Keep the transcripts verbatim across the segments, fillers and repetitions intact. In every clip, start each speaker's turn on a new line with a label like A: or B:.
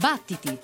A: Battiti!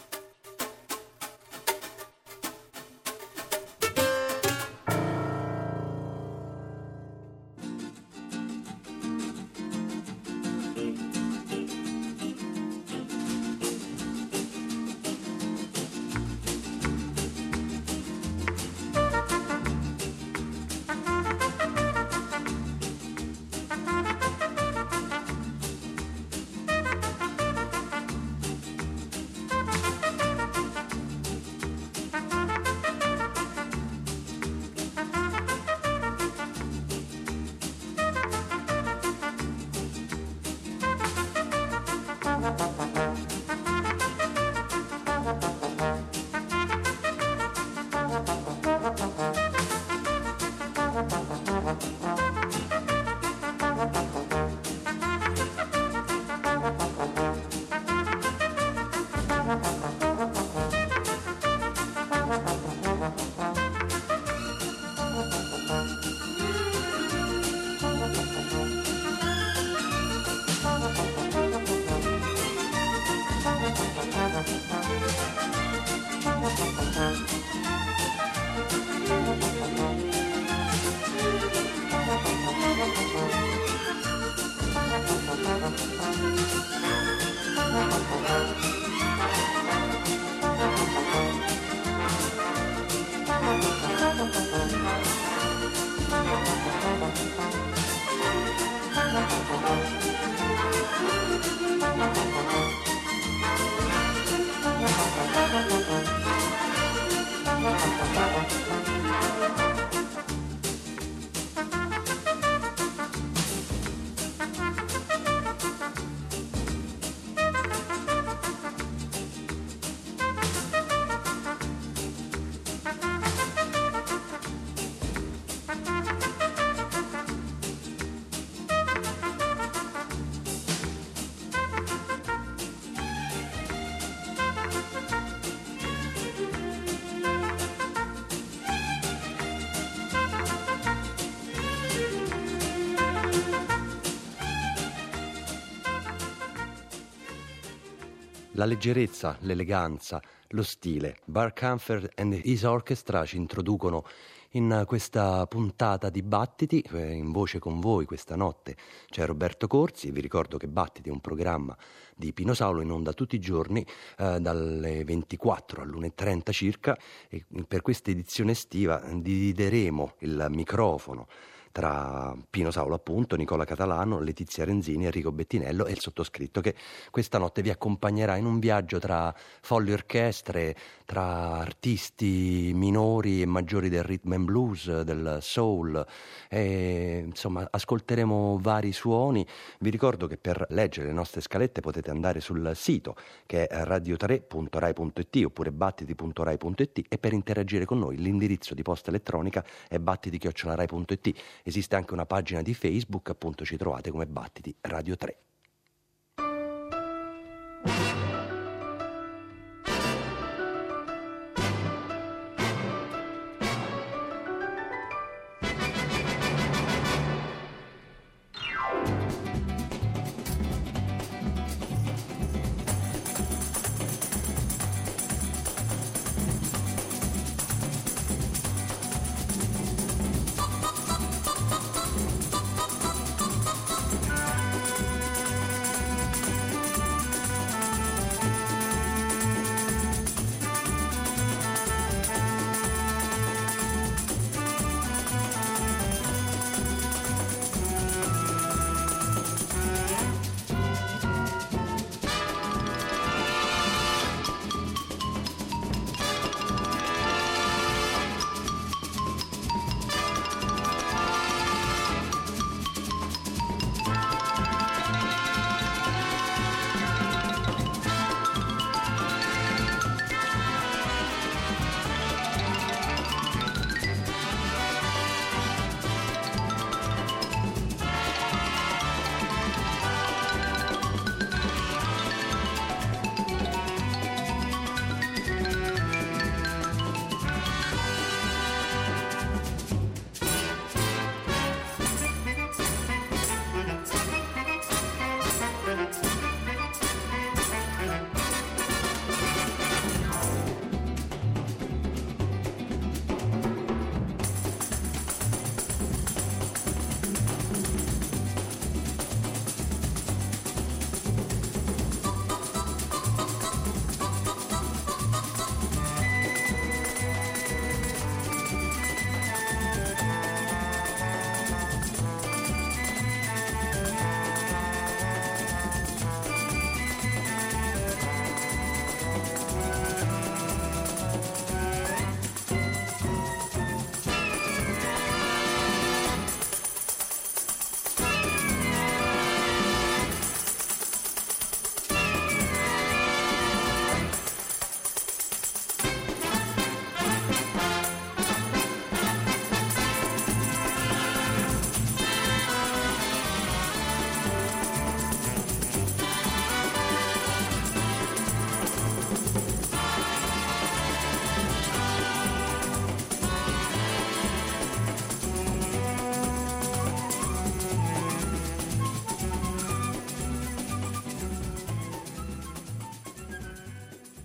B: La leggerezza, l'eleganza, lo stile. Bart Kaempfer and His Orchestra ci introducono in questa puntata di Battiti. In voce con voi questa notte c'è Roberto Corsi. Vi ricordo che Battiti è un programma di Pino Saulo in onda tutti i giorni eh, dalle ventiquattro all'una e trenta circa, e per questa edizione estiva divideremo il microfono tra Pino Saulo, appunto, Nicola Catalano, Letizia Renzini, Enrico Bettinello e il sottoscritto, che questa notte vi accompagnerà in un viaggio tra folli orchestre, tra artisti minori e maggiori del rhythm and blues, del soul, e, insomma, ascolteremo vari suoni. Vi ricordo che per leggere le nostre scalette potete andare sul sito, che è radio tre punto rai punto it oppure battiti punto rai punto it, e per interagire con noi l'indirizzo di posta elettronica è battiti chiocciola rai punto it. Esiste anche una pagina di Facebook, appunto ci trovate come Battiti Radio tre.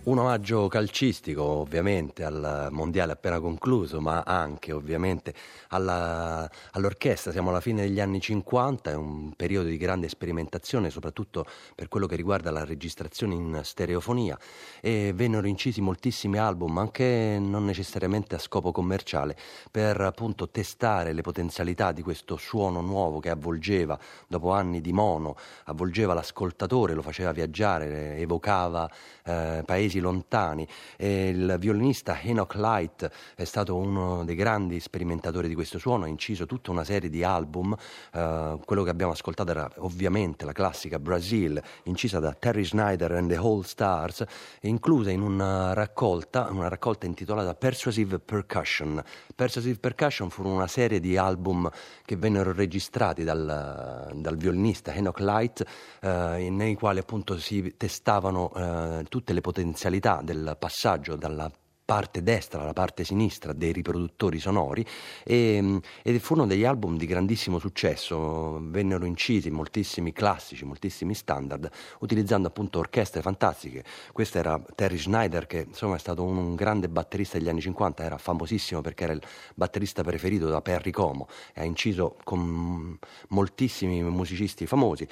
B: Un omaggio calcistico ovviamente al mondiale appena concluso, ma anche ovviamente alla, all'orchestra. Siamo alla fine degli anni cinquanta, è un periodo di grande sperimentazione, soprattutto per quello che riguarda la registrazione in stereofonia, e vennero incisi moltissimi album, anche non necessariamente a scopo commerciale, per appunto testare le potenzialità di questo suono nuovo che avvolgeva, dopo anni di mono, avvolgeva l'ascoltatore, lo faceva viaggiare, evocava eh, paesi lontani. E il violinista Enoch Light è stato uno dei grandi sperimentatori di questo suono, ha inciso tutta una serie di album. Uh, quello che abbiamo ascoltato era ovviamente la classica Brazil, incisa da Terry Snyder and the All Stars, inclusa in una raccolta, una raccolta intitolata Persuasive Percussion. Persuasive Percussion furono una serie di album che vennero registrati dal, dal violinista Enoch Light, uh, nei quali appunto si testavano uh, tutte le potenzialità del passaggio dalla parte destra alla parte sinistra dei riproduttori sonori, e, ed furono degli album di grandissimo successo. Vennero incisi moltissimi classici, moltissimi standard, utilizzando appunto orchestre fantastiche. Questo era Terry Snyder, che insomma è stato un, un grande batterista degli anni cinquanta, era famosissimo perché era il batterista preferito da Perry Como e ha inciso con moltissimi musicisti famosi.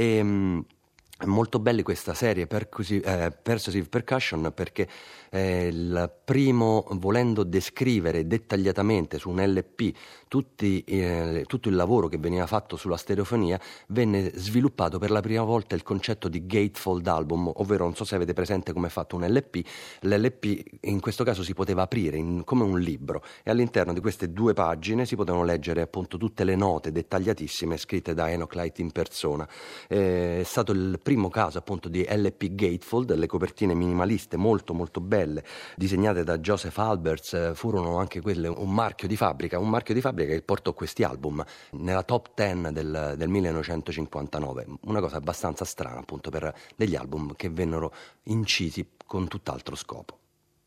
B: E è molto bella questa serie Percusi- eh, Persuasive Percussion, perché eh, il primo, volendo descrivere dettagliatamente su un L P tutti, eh, tutto il lavoro che veniva fatto sulla stereofonia, venne sviluppato per la prima volta il concetto di gatefold album, ovvero, non so se avete presente come è fatto un L P. L'L P in questo caso si poteva aprire in, come un libro, e all'interno di queste due pagine si potevano leggere appunto tutte le note dettagliatissime scritte da Enoch Light in persona. Eh, è stato il primo caso appunto di L P gatefold. Le copertine minimaliste molto molto belle, disegnate da Joseph Alberts, furono anche quelle un marchio di fabbrica, un marchio di fabbrica che portò questi album nella top dieci del, del millenovecentocinquantanove. Una cosa abbastanza strana appunto per degli album che vennero incisi con tutt'altro scopo.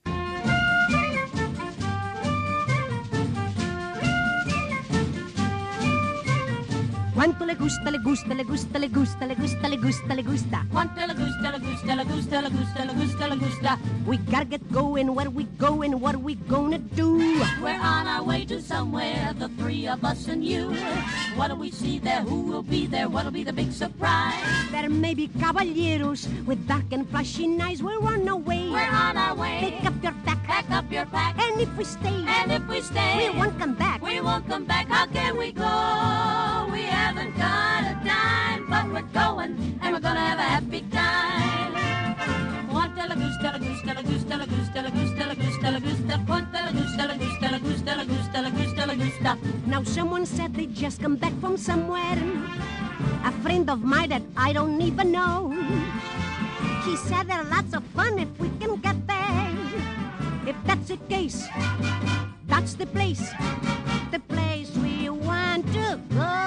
A: Quanto le gusta, le gusta, le gusta, le gusta, le gusta, le gusta, le gusta.
C: Quanto le gusta, le gusta, le gusta, le gusta, le gusta, le gusta.
A: We gotta get going, where we going, what are we gonna do?
C: We're on our way to somewhere, the three of us and you. What do we see there? Who will be there? What'll be the big surprise?
A: There may be caballeros with dark and flashing eyes. We're on our way.
C: We're on our way.
A: Pick up your pack.
C: Pack up your pack.
A: And if we stay,
C: And if we stay,
A: we won't come back.
C: We won't come back. How can we go? We haven't got a dime, but we're going, and we're gonna have a happy time. Quanta la gusta, la gusta, la gusta, la gusta, la gusta, la gusta, la gusta. Quanta la gusta, la gusta, la gusta, la gusta, la gusta, la gusta.
A: Now someone said they just come back from somewhere. A friend of mine that I don't even know. He said there are lots of fun if we can get there. If that's the case, that's the place, the place we want to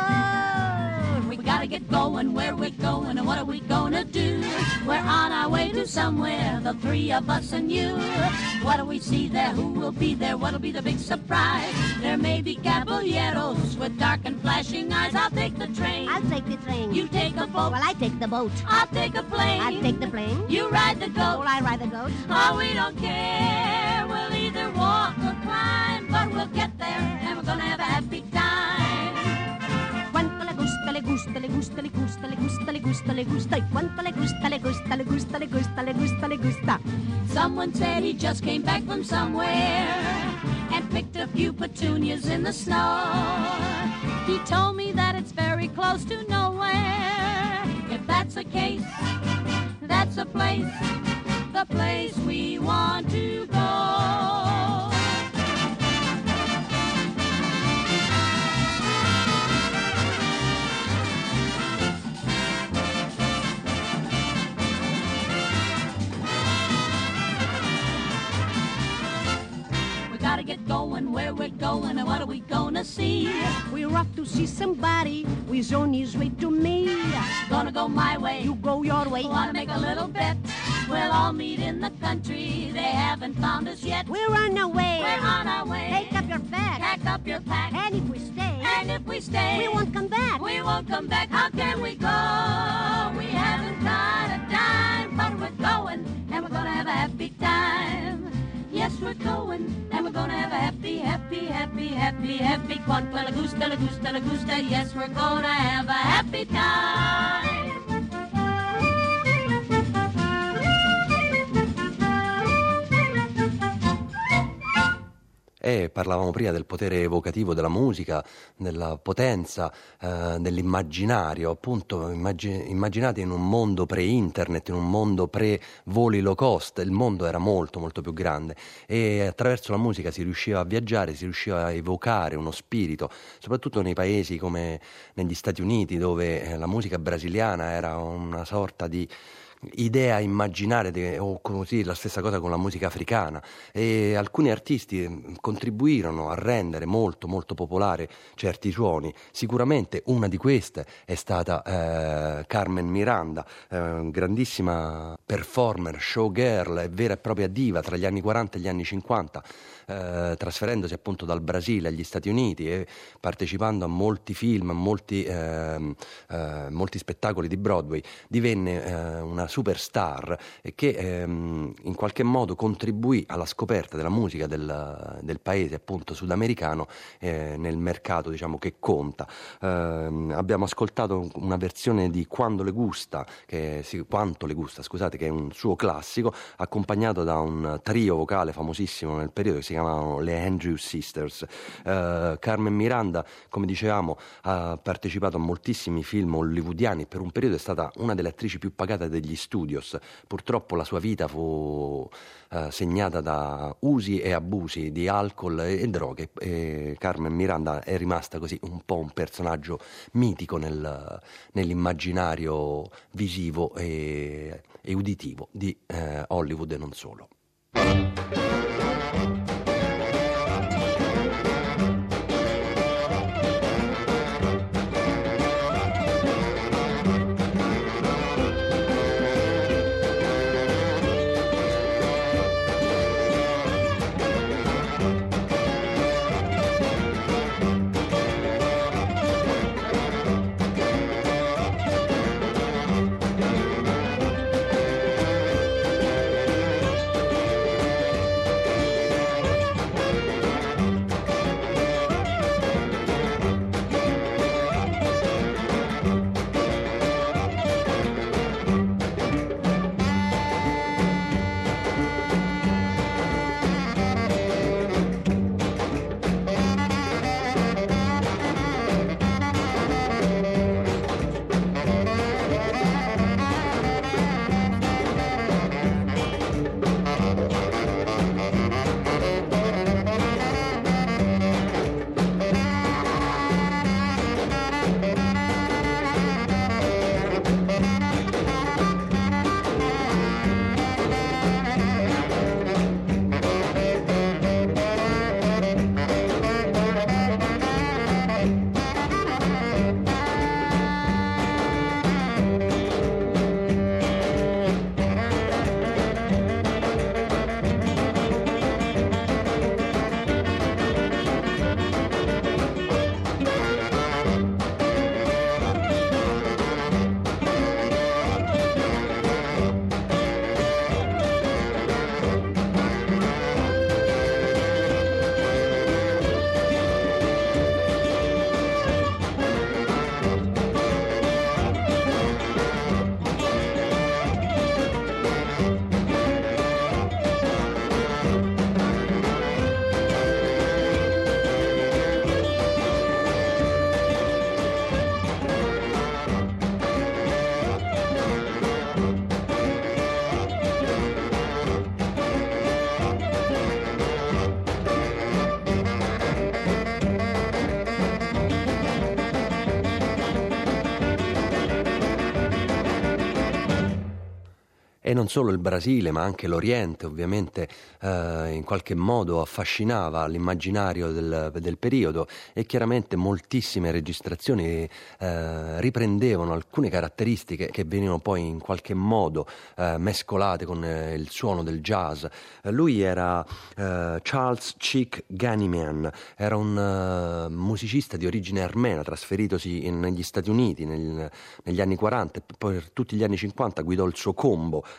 A: go.
C: We gotta get going, where we're going, and what are we gonna do? We're on our way to somewhere, the three of us and you. What do we see there? Who will be there? What'll be the big surprise? There may be caballeros with dark and flashing eyes. I'll take the train.
A: I'll take the train.
C: You take a boat.
A: Well, I take the boat.
C: I'll take a plane.
A: I'll take the plane.
C: You ride the goat.
A: Well, I ride the goat.
C: Oh, we don't care. We'll either walk or climb, but we'll get there, and we're gonna have a happy time.
A: Quanto le gusta, le gusta, le gusta, le gusta, le gusta, le gusta, le gusta. E quanto le gusta, le gusta, le gusta, le gusta, le gusta, le gusta.
C: Someone said he just came back from somewhere and picked a few petunias in the snow. He told me that it's very close to nowhere. If that's the case, that's a place, the place we want to go. Gotta get going, where we're going, and what are we gonna see?
A: We're off to see somebody who's on his way to me.
C: Gonna go my way,
A: You go your way.
C: wanna make a little bet. We'll all meet in the country, they haven't found us yet.
A: We're on our way.
C: We're on our way.
A: Take up your bag.
C: Pack up your pack.
A: And if we stay,
C: And if we stay,
A: we won't come back.
C: we won't come back. How can we go? We haven't got a dime, but we're going, and and we're gonna have a happy time. Yes, we're going, and we're gonna have a happy, happy, happy, happy, happy Quanta la gusta, la gusta, la gusta. Yes, we're gonna have a happy time.
B: E parlavamo prima del potere evocativo della musica, della potenza, eh, dell'immaginario, appunto immagin- immaginate in un mondo pre-internet, in un mondo pre-voli low cost, il mondo era molto molto più grande e attraverso la musica si riusciva a viaggiare, si riusciva a evocare uno spirito, soprattutto nei paesi come negli Stati Uniti, dove eh, la musica brasiliana era una sorta di idea immaginare de, o così la stessa cosa con la musica africana, e alcuni artisti contribuirono a rendere molto molto popolare certi suoni. Sicuramente una di queste è stata eh, Carmen Miranda, eh, grandissima performer, showgirl e vera e propria diva tra gli anni quaranta e gli anni cinquanta, eh, trasferendosi appunto dal Brasile agli Stati Uniti e partecipando a molti film, a molti, eh, eh, molti spettacoli di Broadway, divenne eh, una superstar che ehm, in qualche modo contribuì alla scoperta della musica del, del paese appunto sudamericano eh, nel mercato, diciamo, che conta. Eh, abbiamo ascoltato una versione di Quando le gusta, che, sì, Quanto le gusta, scusate, che è un suo classico, accompagnato da un trio vocale famosissimo nel periodo che si chiamavano le Andrews Sisters. Eh, Carmen Miranda, come dicevamo, ha partecipato a moltissimi film hollywoodiani, per un periodo è stata una delle attrici più pagate degli studios. Purtroppo la sua vita fu eh, segnata da usi e abusi di alcol e, e droghe, e Carmen Miranda è rimasta così un po' un personaggio mitico nel, nell'immaginario visivo e, e uditivo di eh, Hollywood e non solo. E non solo il Brasile, ma anche l'Oriente, ovviamente, eh, in qualche modo affascinava l'immaginario del, del periodo, e chiaramente moltissime registrazioni eh, riprendevano alcune caratteristiche che venivano poi in qualche modo eh, mescolate con eh, il suono del jazz. Eh, lui era eh, Charles Chick Ganiman, era un uh, musicista di origine armena, trasferitosi in, negli Stati Uniti nel, negli anni quaranta, e poi per tutti gli anni cinquanta guidò il suo combo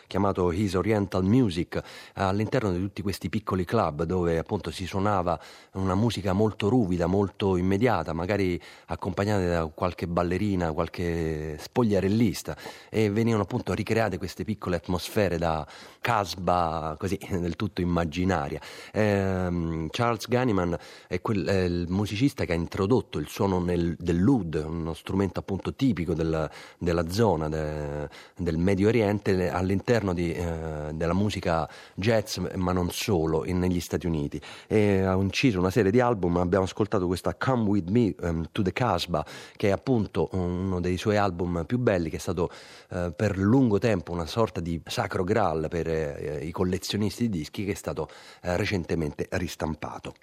B: chiamato His Oriental Music, all'interno di tutti questi piccoli club dove appunto si suonava una musica molto ruvida, molto immediata, magari accompagnata da qualche ballerina, qualche spogliarellista, e venivano appunto ricreate queste piccole atmosfere da casba così del tutto immaginaria. Eh, Charles Gunnyman è, quel, è il musicista che ha introdotto il suono nel, dell'oud, uno strumento appunto tipico del, della zona de, del Medio Oriente, all'interno di, eh, della musica jazz, ma non solo, in, negli Stati Uniti. E ha inciso una serie di album. Abbiamo ascoltato questa Come With Me um, to the Casbah, che è appunto uno dei suoi album più belli, che è stato eh, per lungo tempo una sorta di sacro graal per eh, i collezionisti di dischi, che è stato eh, recentemente ristampato.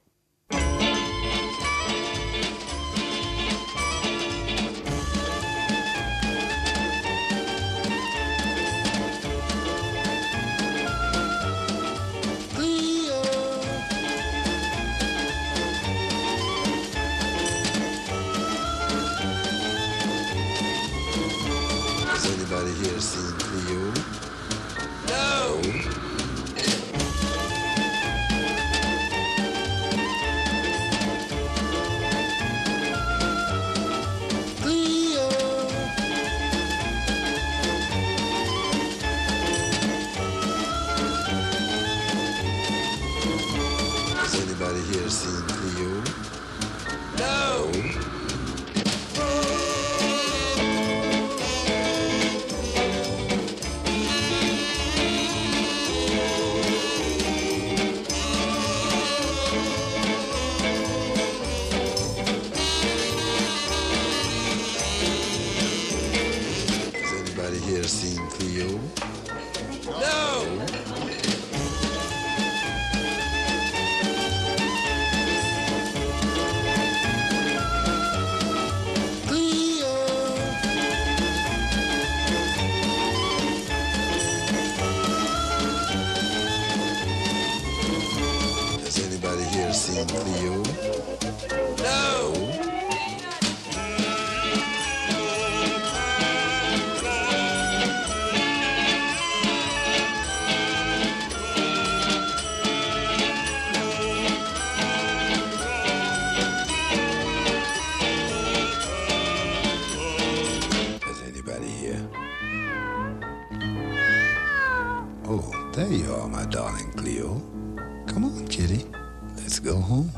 D: There you are, my darling Cleo. Come on, kitty. Let's go home.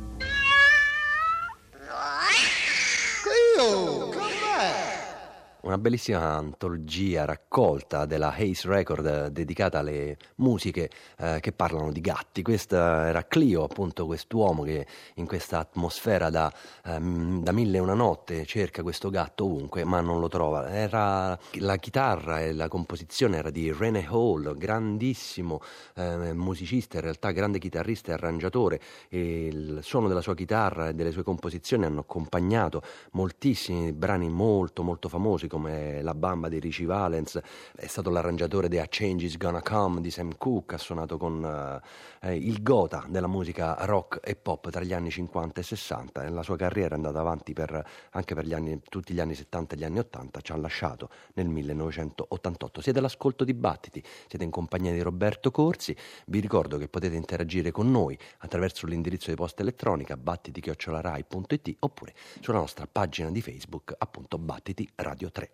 D: Cleo, come back!
B: Una bellissima antologia, raccolta della Ace Record dedicata alle musiche eh, che parlano di gatti. Questa era Cleo, appunto, quest'uomo che in questa atmosfera da, ehm, da mille e una notte cerca questo gatto ovunque ma non lo trova. Era la chitarra e la composizione era di René Hall, grandissimo eh, musicista, in realtà grande chitarrista e arrangiatore, e il suono della sua chitarra e delle sue composizioni hanno accompagnato moltissimi brani molto molto famosi come La Bamba di Richie Valens. È stato l'arrangiatore di A Change Is Gonna Come di Sam Cooke, ha suonato con eh, il gotha della musica rock e pop tra gli anni cinquanta e sessanta, e la sua carriera è andata avanti per, anche per gli anni, tutti gli anni settanta e gli anni ottanta. Ci ha lasciato nel millenovecentottantotto. Siete all'ascolto di Battiti, siete in compagnia di Roberto Corsi. Vi ricordo che potete interagire con noi attraverso l'indirizzo di posta elettronica battiti chiocciola rai punto it oppure sulla nostra pagina di Facebook, appunto Battiti Radio tre.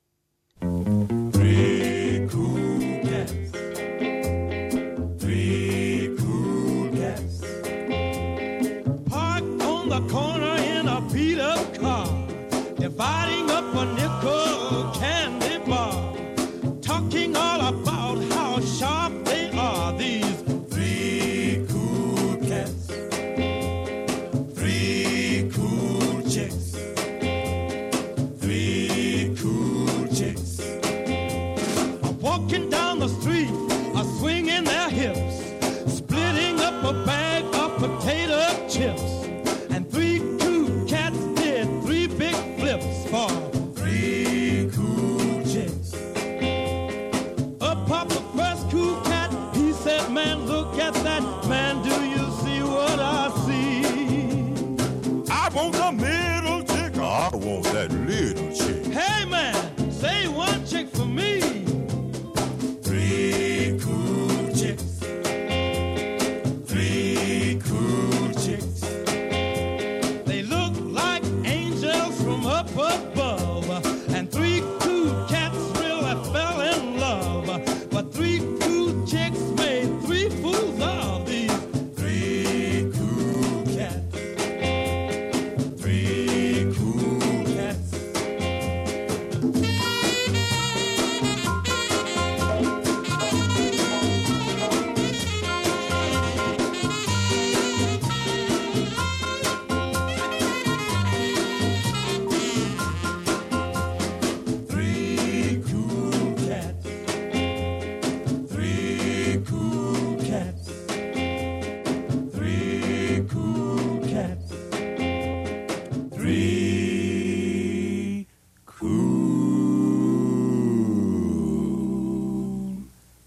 E: Three cool cats, three cool cats, parked on the corner in a beat-up car, dividing up a nickel candy bar, talking all about how sharp they are, these three cool cats, three cool chicks, three cool chicks. Walking down the street, a swinging their hips, splitting up a bag of potato chips. And three cool cats did three big flips for three cool chicks. Up popped the first cool cat, he said, man, look at that, man, do you see what I see?
F: I want the middle chick, I want that little chick.
E: Hey, man, say one chick for me.
F: Three
E: up above, and three cool cats really fell in love. But three cool chicks made three fools of these three cool cats. Three cool cats. Three cool cats. Three cool cats. Three cool cats. Three cool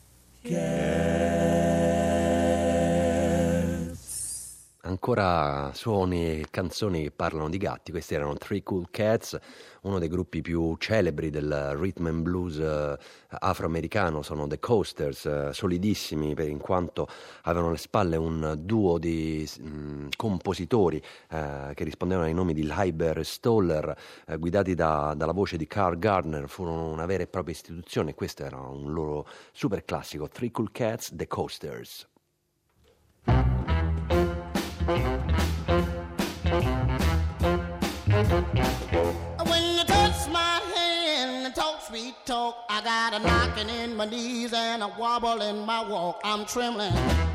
E: cats.
B: Ancora suoni e canzoni che parlano di gatti. Questi erano Three Cool Cats, uno dei gruppi più celebri del rhythm and blues eh, afroamericano. Sono The Coasters, eh, solidissimi per in quanto avevano alle spalle un duo di mh, compositori eh, che rispondevano ai nomi di Leiber e Stoller, eh, guidati da, dalla voce di Carl Gardner. Furono una vera e propria istituzione e questo era un loro super classico. Three Cool Cats, The Coasters.
G: When you touch my hand and talk sweet talk, I got a knocking in my knees and a wobble in my walk. I'm trembling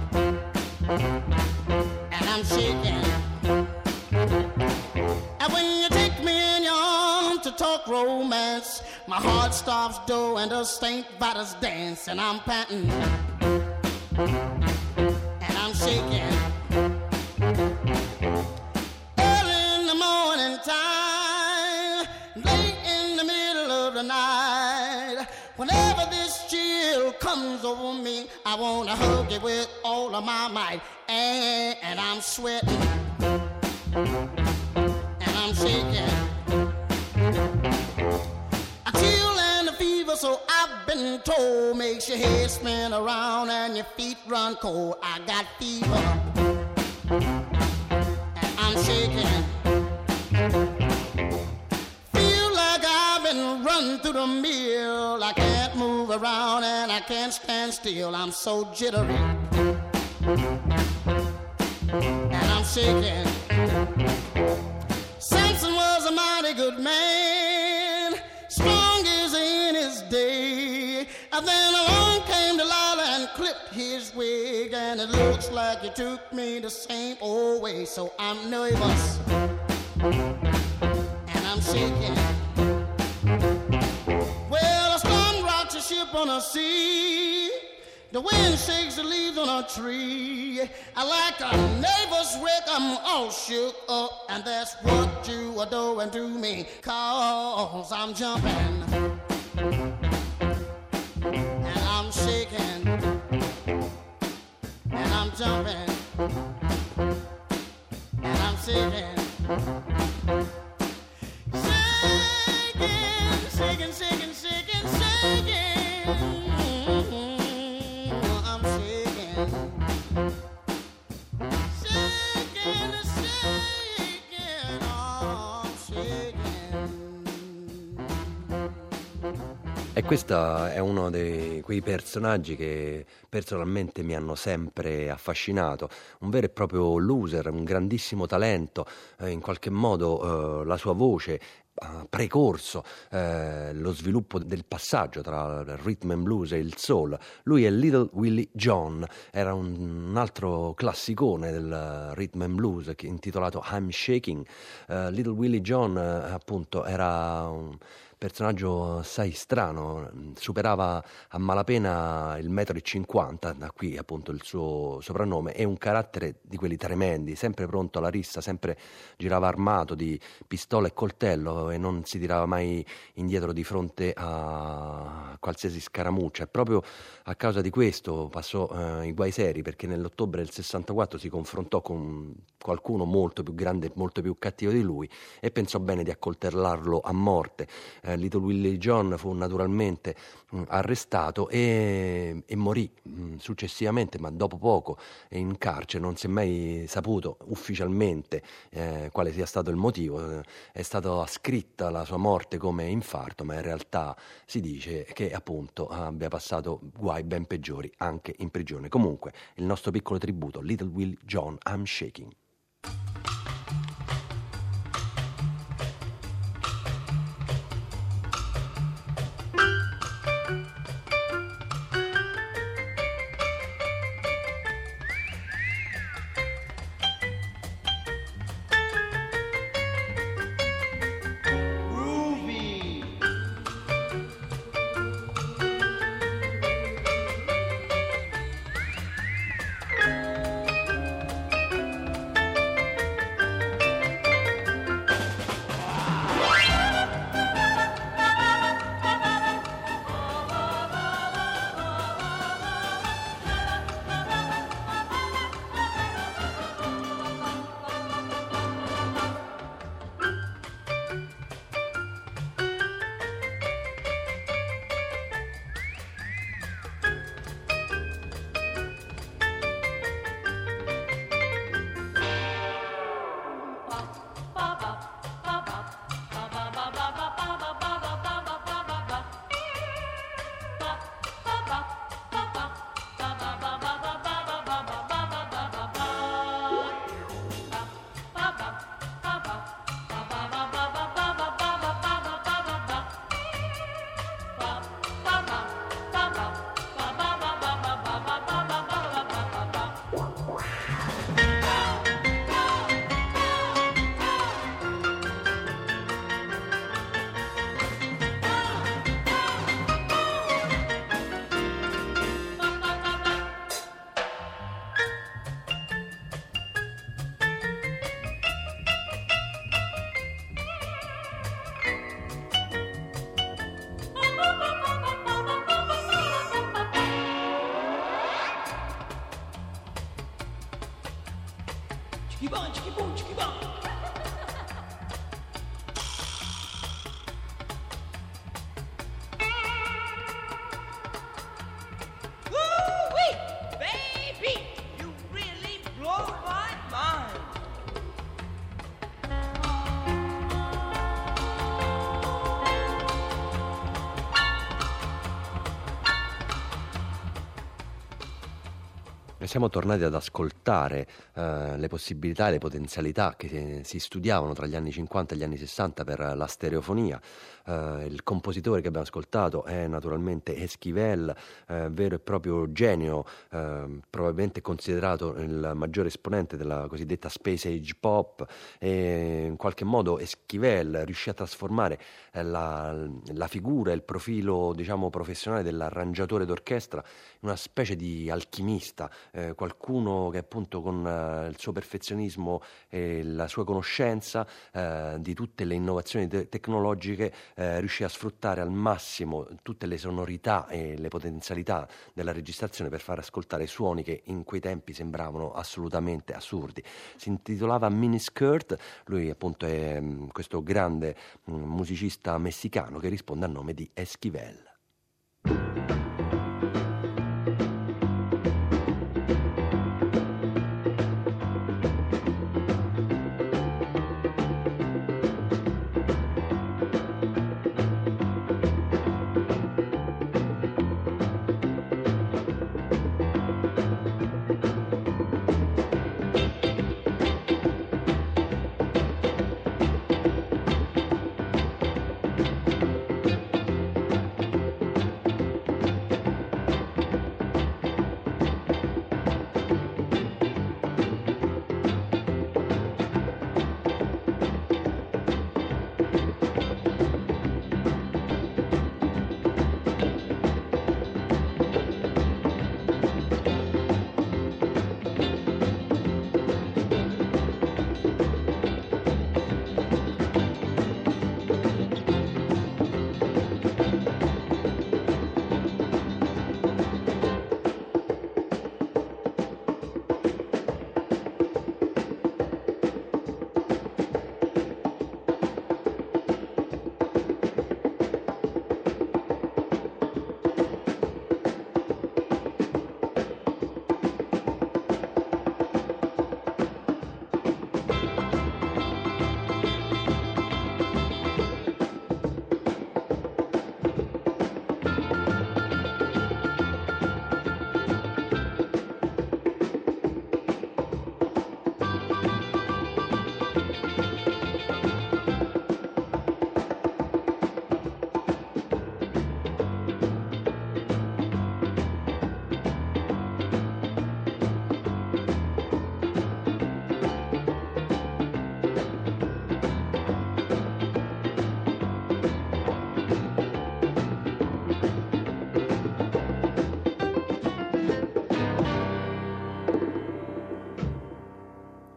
G: and I'm shaking. And when you take me in your arms to talk romance, my heart stops doing the Saint Vitus dance, and I'm panting and I'm shaking. Early in the morning time, late in the middle of the night, whenever this chill comes over me, I wanna hug you with all of my might. And, and I'm sweating and I'm shaking. A chill and a fever, so I've been told, makes your head spin around and your feet run cold. I got fever and I'm shaking. Feel like I've been run through the mill. I can't move around and I can't stand still. I'm so jittery and I'm shaking. Samson was a mighty good man, strong as in his day. And then along came Delilah and clipped his wig, and it looks like you took me the same old way. So I'm nervous and I'm shaking. Well, a storm rocks a ship on a sea, the wind shakes the leaves on a tree. I like a neighbor's wreck, I'm all shook up, and that's what you are doing to me, 'cause I'm jumping and I'm shaking and I'm jumping and I'm shaking. Shaking, shaking, shaking, shaking, shaking. I'm shaking. Shaking, shaking, I'm shaking.
B: E questo è uno di quei personaggi che personalmente mi hanno sempre affascinato, un vero e proprio loser, un grandissimo talento, eh, in qualche modo eh, la sua voce ha precorso eh, lo sviluppo del passaggio tra il rhythm and blues e il soul. Lui è Little Willie John, era un, un altro classicone del rhythm and blues che, intitolato I'm Shaking. Uh, Little Willie John eh, appunto era un personaggio assai strano, superava a malapena il metro e cinquanta, da qui appunto il suo soprannome, e un carattere di quelli tremendi, sempre pronto alla rissa, sempre girava armato di pistola e coltello e non si tirava mai indietro di fronte a qualsiasi scaramuccia. E proprio a causa di questo passò eh, i guai seri, perché nell'ottobre del sessantaquattro si confrontò con qualcuno molto più grande, molto più cattivo di lui, e pensò bene di accoltellarlo a morte. Eh, eh, Little Willie John fu naturalmente mh, arrestato e, e morì mh, successivamente, ma dopo poco in carcere. Non si è mai saputo ufficialmente eh, quale sia stato il motivo. È stata ascritta la sua morte come infarto, ma in realtà si dice che appunto abbia passato guai ben peggiori anche in prigione. Comunque, il nostro piccolo tributo, Little Willie John, I'm Shaking.
H: Chicky-bun, chicky-boom, chicky-bun. Woo-wee! Baby, you really blow my mind.
B: E siamo tornati ad ascoltare eh, le possibilità e le potenzialità che si studiavano tra gli anni cinquanta e gli anni sessanta per la stereofonia. Eh, il compositore che abbiamo ascoltato è naturalmente Esquivel, eh, vero e proprio genio, eh, probabilmente considerato il maggiore esponente della cosiddetta Space Age Pop, e in qualche modo Esquivel riuscì a trasformare eh, la, la figura e il profilo, diciamo, professionale dell'arrangiatore d'orchestra in una specie di alchimista, eh, qualcuno che appunto con eh, il suo perfezionismo e la sua conoscenza eh, di tutte le innovazioni te- tecnologiche eh, riuscì a sfruttare al massimo tutte le sonorità e le potenzialità della registrazione per far ascoltare suoni che in quei tempi sembravano assolutamente assurdi. Si intitolava Miniskirt, lui appunto è mh, questo grande mh, musicista messicano che risponde al nome di Esquivel.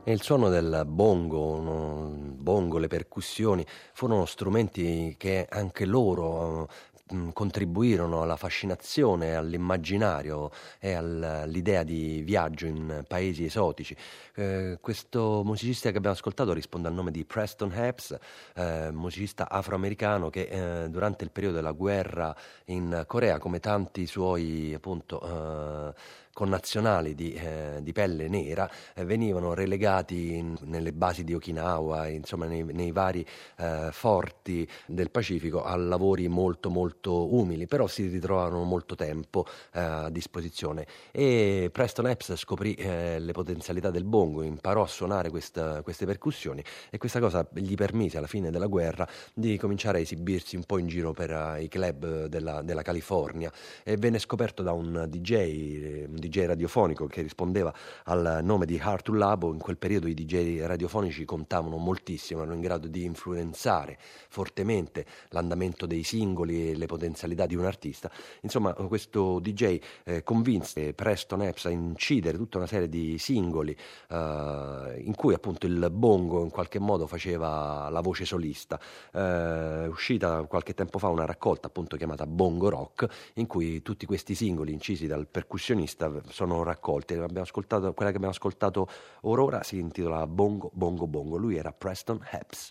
B: E il suono del bongo, no, bongo, le percussioni, furono strumenti che anche loro mh, contribuirono alla fascinazione, all'immaginario e all'idea di viaggio in paesi esotici. Eh, questo musicista che abbiamo ascoltato risponde al nome di Preston Hapes, eh, musicista afroamericano che eh, durante il periodo della guerra in Corea, come tanti suoi appunto eh, connazionali di, eh, di pelle nera, eh, venivano relegati in, nelle basi di Okinawa, insomma nei, nei vari eh, forti del Pacifico a lavori molto molto umili, però si ritrovavano molto tempo eh, a disposizione. E Preston Hapes scoprì eh, le potenzialità del bongo, imparò a suonare questa, queste percussioni, e questa cosa gli permise alla fine della guerra di cominciare a esibirsi un po' in giro per uh, i club della, della California, e venne scoperto da un D J, un D J radiofonico che rispondeva al nome di Arthur Labo. In quel periodo i D J radiofonici contavano moltissimo, erano in grado di influenzare fortemente l'andamento dei singoli e le potenzialità di un artista. Insomma, questo D J eh, convinse Preston Hapes a incidere tutta una serie di singoli eh, in cui appunto il bongo in qualche modo faceva la voce solista. Eh, è uscita qualche tempo fa una raccolta appunto chiamata Bongo Rock, in cui tutti questi singoli incisi dal percussionista sono raccolti. Abbiamo ascoltato, quella che abbiamo ascoltato ora ora si intitola Bongo Bongo Bongo. Lui era Preston Hapes.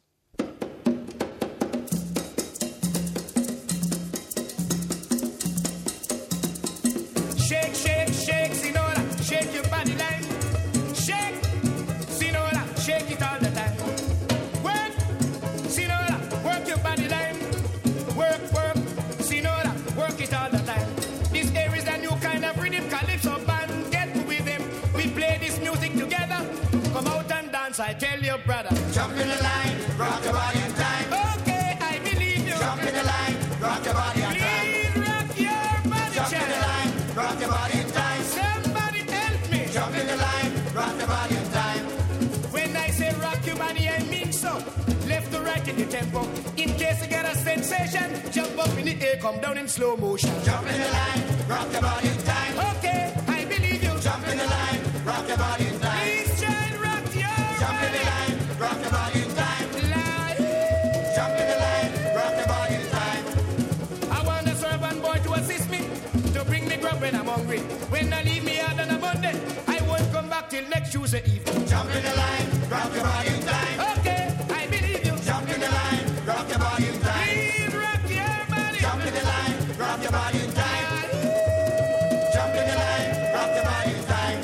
I: Shake, shake, shake, Sinora, shake your body line. Shake, Sinora, shake it all the time. Work, Sinora, work your body line. Work, work, Sinora, work it all the time. This here is a new kind of rhythm, calypso band. Get with them, we play this music together. Come out and dance, I tell you, brother.
G: Jump in the line, rock your body in time.
I: Okay, I believe you.
G: Jump in the line, rock your body in time.
I: Please rock your body,
G: Jump in the line, rock your body in time.
I: Somebody help me.
G: Jump in the line, rock your body in time.
I: When I say rock your body, I mean so. Left to right in the tempo. In case you get a sensation, jump up in the air, come down in slow motion.
G: Jump in the line, rock your body in time.
I: Okay, I believe you.
G: Jump in the line, rock your body in time.
I: Please try and rock your
G: Jump in
I: body.
G: the line, rock your body in time.
I: Line.
G: Jump in the line, rock your body in time.
I: I want a servant boy to assist me, to bring me grub when I'm hungry. When I leave me out on a Monday, I won't come back till next Tuesday evening.
G: Jump in the line, rock your body in time.
I: Okay, I believe you.
G: Jump in the line, rock your body in time.
I: Please rock your body.
G: Jump in the line, rock your body in time. Jump in the line, rock your body in time.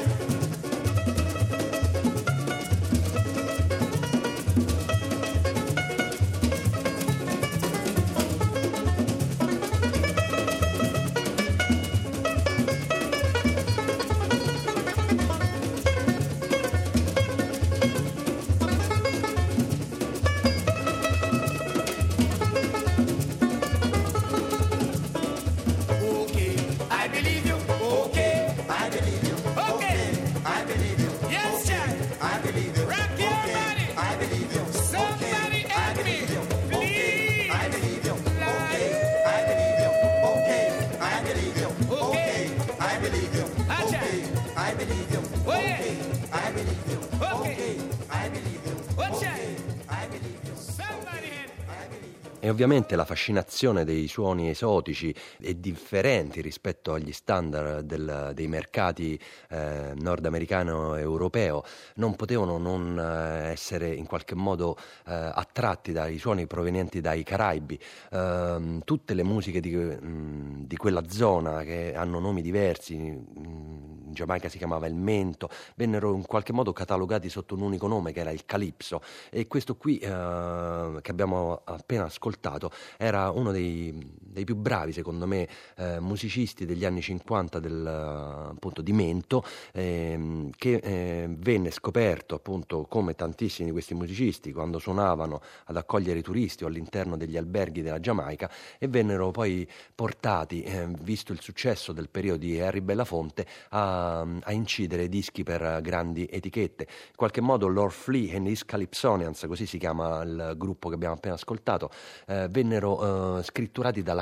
I: Okay, I believe you. Okay,
G: I believe you.
I: okay.
G: I believe you.
I: Yes, Jack.
G: I believe you.
I: Rock your
G: Okay,
I: body.
G: I believe you.
I: Somebody
G: Okay, I
I: help me.
G: believe you.
I: Please.
G: Okay, I believe you. Okay, I believe you. Okay, I believe you. Okay, I believe you.
I: Acha.
G: Okay, I believe you.
I: Oh, yeah.
G: Okay, I believe you.
I: Okay.
G: Okay, I believe you.
I: What's that?
G: Okay, I believe you.
I: Somebody help.
G: I believe you.
B: E ovviamente la fascinazione dei suoni esotici e differenti rispetto agli standard del- dei mercati eh, nordamericano e europeo non potevano non eh, essere in qualche modo eh, attratti dai suoni provenienti dai Caraibi. Ehm, tutte le musiche di, mh, di quella zona, che hanno nomi diversi, mh, in Giamaica si chiamava il mento, vennero in qualche modo catalogati sotto un unico nome che era il calypso, e questo qui eh, che abbiamo appena ascoltato era uno dei, dei più bravi, secondo me, eh, musicisti degli anni cinquanta del, appunto, di mento, ehm, che eh, venne scoperto appunto come tantissimi di questi musicisti quando suonavano ad accogliere i turisti o all'interno degli alberghi della Giamaica, e vennero poi portati, eh, visto il successo del periodo di Harry Belafonte, a, a incidere dischi per grandi etichette. In qualche modo Lord Flea and his Calypsonians, così si chiama il gruppo che abbiamo appena ascoltato, eh, vennero eh, scritturati dalla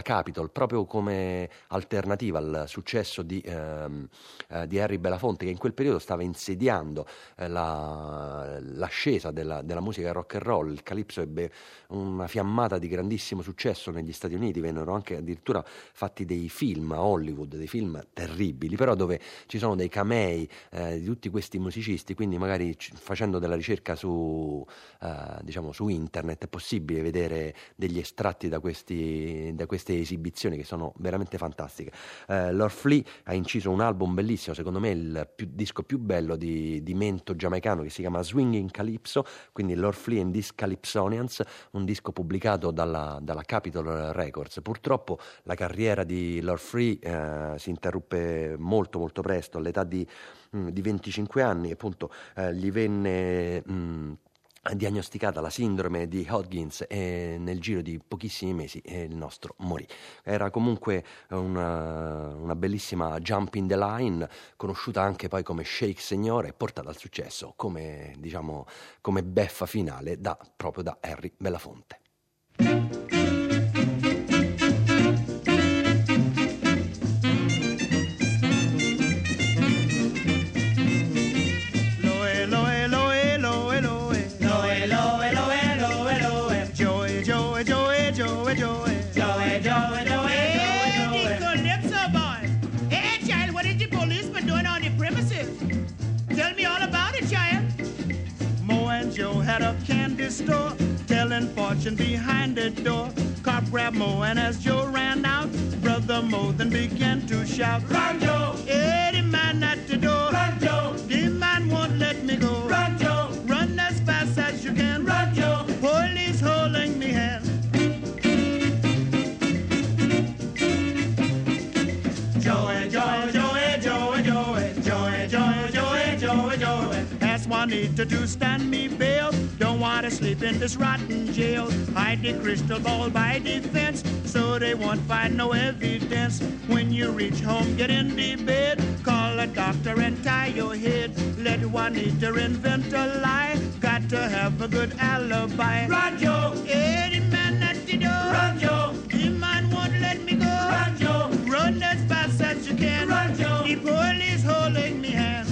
B: della Capitol, proprio come alternativa al successo di, ehm, eh, di Harry Belafonte, che in quel periodo stava insediando eh, la, l'ascesa della, della musica rock and roll. Il Calypso ebbe una fiammata di grandissimo successo negli Stati Uniti, vennero anche addirittura fatti dei film a Hollywood, dei film terribili, però dove ci sono dei camei eh, di tutti questi musicisti, quindi magari c- facendo della ricerca su, eh, diciamo, su internet è possibile vedere degli estratti da, questi, da queste esibizioni che sono veramente fantastiche. Eh, Lord Flea ha inciso un album bellissimo, secondo me il più, disco più bello di, di mento giamaicano, che si chiama Swinging Calypso, quindi Lord Flea and These Calypsonians, un disco pubblicato dalla, dalla Capitol Records. Purtroppo la carriera di Lord Flea eh, si interruppe molto molto presto, all'età di, mh, di venticinque anni, appunto eh, gli venne mh, diagnosticata la sindrome di Hodgins e nel giro di pochissimi mesi eh, il nostro morì. Era comunque una, una bellissima jump in the line, conosciuta anche poi come Shake Signore e portata al successo come, diciamo, come beffa finale da, proprio da Harry Belafonte.
J: Had a candy store, telling fortune behind the door. Cop grabbed Mo, and as Joe ran out, Brother Mo then began to shout, "Run, Joe! Eddie man at the door! Run, Joe! The man won't let me go! Run, Joe! Run as fast as you can! Run, Joe! Police holding me hand!" Joey, Joey, Joey, Joey, Joey, Joey, Joey, Joey, Joey, Joey. Ask Juanita to stand me bail. Don't want to sleep in this rotten jail. Hide the crystal ball by the fence, so they won't find no evidence. When you reach home, get in the bed, call a doctor and tie your head. Let Juanita invent a lie. Got to have a good alibi. Run, Joe! Eddie man at the door. Run, Joe! The man won't let me go. Run, Joe! Run as fast as you can. Run, Joe! The police holding me hand.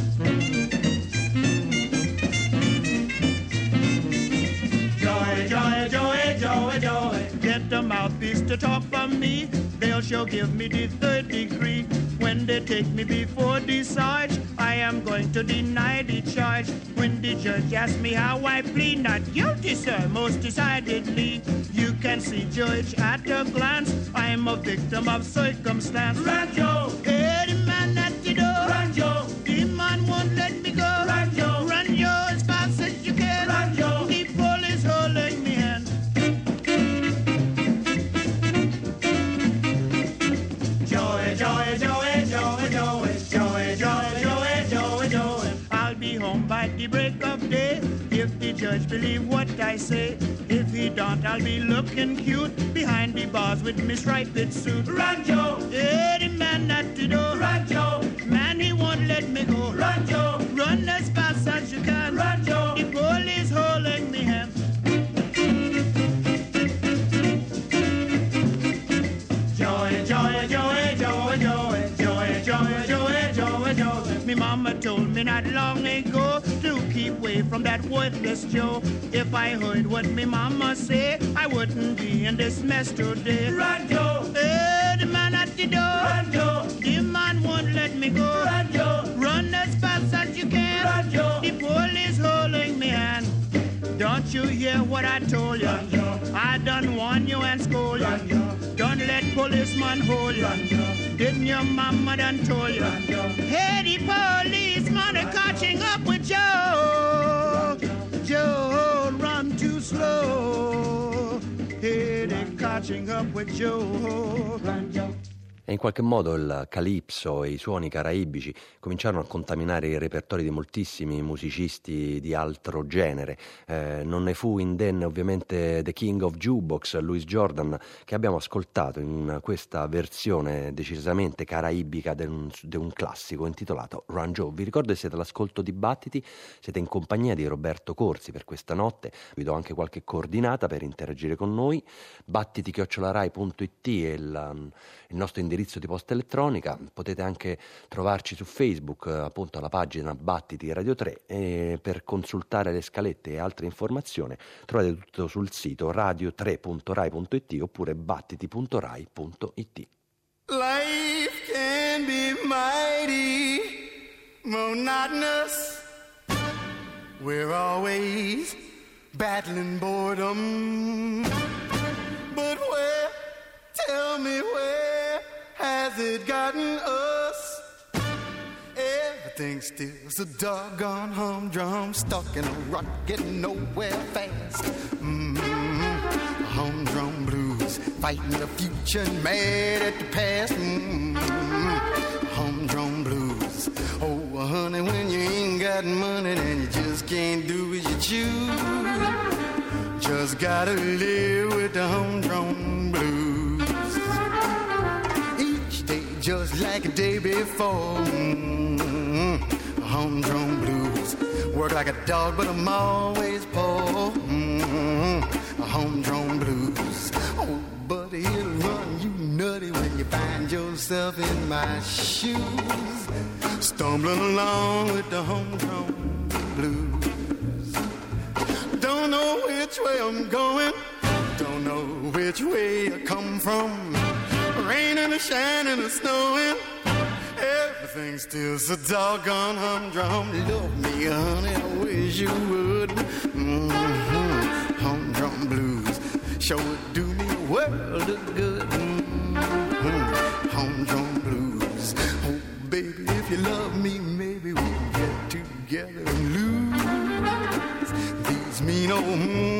J: Joey, Joey, Joey, Joey. Get the mouthpiece to talk for me. They'll sure give me the third degree. When they take me before the sarge, I am going to deny the charge. When the judge asks me how I plead, not guilty, sir, most decidedly. You can see, Judge, at a glance, I'm a victim of circumstance. Run, Joe! Eddie man at the door. Run, Joe! The man won't let me go. Run, Joe! Run, Joe, as fast as you can. Run, Joe! The police holding me hand. Joey, Joey, Joey, Joey, Joey, Joey, Joey, Joey, Joey, Joey. I'll be home by the break of day if the judge believe what I say. If he don't, I'll be looking cute behind the bars with me striped suit. Run, Joe! Eddie man at the door. Run, Joe! Man, he won't let me go. Run, Joe! Run as fast as you can. Run, Joe! The police holding me hand. Joey, Joey, Joey, Joey, Joey, Joey, Joey, Joey, Joey, Joey. Me mama told me not long ago to keep away from that worthless Joe. If I heard what me mama say, I wouldn't be in this mess today. Run, Joe! Hey, the man at the door. Run, Joe! The man won't let me go. Run, Joe! Run as fast as you can. Run, Joe! The police holding me hand. Don't you hear what I told you? Run, Joe! I done warn you and scold you. Run, Joe! Don't let policeman hold you. Run, Joe! Didn't your mama done told you? Run, Joe! Hey, the policeman are catching up with Joe. Run, Joe! Joe, run too slow. Hey, they're catching up with Joe. Run, Joe!
B: e in qualche modo il calypso e i suoni caraibici cominciarono a contaminare i repertori di moltissimi musicisti di altro genere. Eh, non ne fu indenne ovviamente The King of Jukebox, Louis Jordan, che abbiamo ascoltato in questa versione decisamente caraibica di un, di un classico intitolato Run Joe. Vi ricordo che siete all'ascolto di Battiti, siete in compagnia di Roberto Corsi per questa notte, vi do anche qualche coordinata per interagire con noi. battiti chiocciola rai punto it è il, il nostro indirizzo di posta elettronica, potete anche trovarci su Facebook, appunto alla pagina Battiti Radio tre, e per consultare le scalette e altre informazioni trovate tutto sul sito radio tre punto rai punto it oppure battiti punto rai punto it.
J: Life can be mighty monotonous. We're always battling boredom. But where, tell me where has it gotten us? Everything's still so doggone humdrum, stuck in a rut, getting nowhere fast. Mm-hmm. Humdrum blues, fighting the future and mad at the past. Mm-hmm. Humdrum blues. Oh, honey, when you ain't got money, then you just can't do as you choose. Just gotta live with the humdrum blues. Each day just like a day before. Mm-hmm. Humdrum blues. Work like a dog, but I'm always poor. Mm-hmm. Humdrum blues. Oh, but it'll run you nutty when you find yourself in my shoes, stumbling along with the humdrum blues. Don't know which way I'm going, don't know which way I come from. Raining or shining or snowing, everything's still so doggone humdrum. Love me, honey, I wish you would. Mm-hmm. Humdrum blues sure would do me a world of good. Mm-hmm. Humdrum blues. Oh, baby, if you love me, maybe we can get together and lose these mean old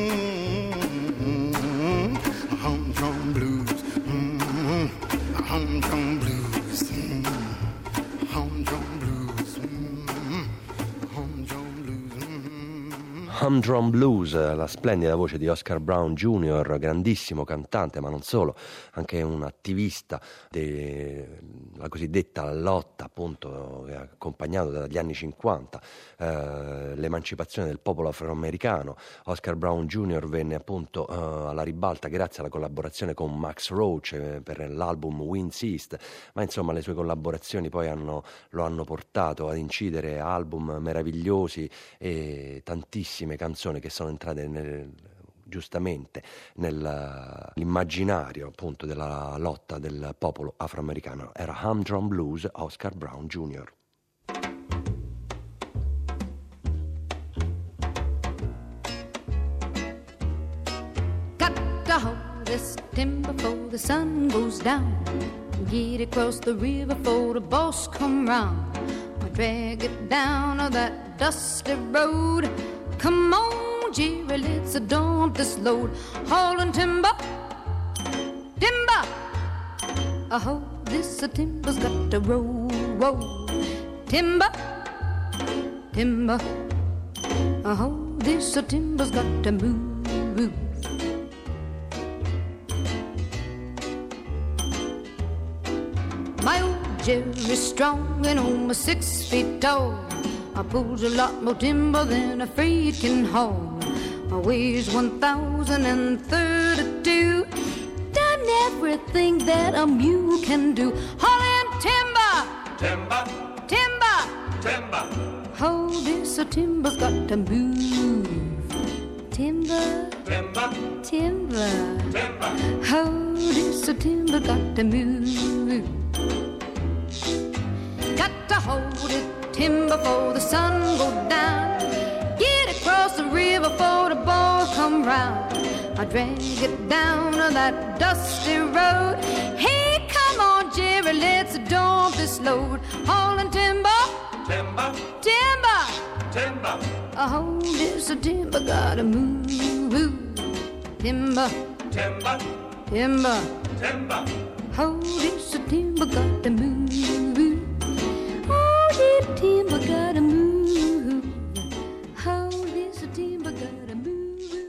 J: mm-hmm. humdrum blues. Mm-hmm. Humdrum blues. Mm-hmm. Humdrum blues. Mm-hmm. Humdrum blues. Mm-hmm.
B: Humdrum Blues, la splendida voce di Oscar Brown junior, grandissimo cantante, ma non solo, anche un attivista della cosiddetta lotta, appunto, che ha accompagnato dagli anni cinquanta eh, l'emancipazione del popolo afroamericano. Oscar Brown junior venne appunto eh, alla ribalta grazie alla collaborazione con Max Roach eh, per l'album Winds East, ma insomma le sue collaborazioni poi hanno, lo hanno portato ad incidere album meravigliosi e tantissime canzoni che sono entrate nel, giustamente nell'immaginario appunto della lotta del popolo afroamericano. Era Humdrum Blues, Oscar Brown junior
C: Got to hold this timber before the sun goes down. Get across the river before the boss come round. I drag it down on that dusty road. Come on, Jerry, let's dump this load. Haulin' timber, timber. Oh, this timber's got to roll, roll. Timber, timber. Oh, this timber's got to move, move. My old Jerry's strong and almost six feet tall. I pulls a lot more timber than a freight can haul. I weighs one thousand and thirty-two. Done everything that a mule can do. Haulin' timber,
K: Timber,
C: timber.
K: timber.
C: Oh, this a timber's got to move. Timber,
K: Timber,
C: timber.
K: timber.
C: Oh, this a timber got to move. Got to hold it. Timber before the sun go down. Get across the river before the boys come round. I drag it down on that dusty road. Hey, come on, Jerry, let's dump this load. Haulin' timber,
K: Timber,
C: timber.
K: timber.
C: Oh, this timber gotta move. Timber,
K: Timber,
C: timber.
K: timber.
C: Oh, this timber got to move. Oh, this timber got to move. Oh, this timber got to move.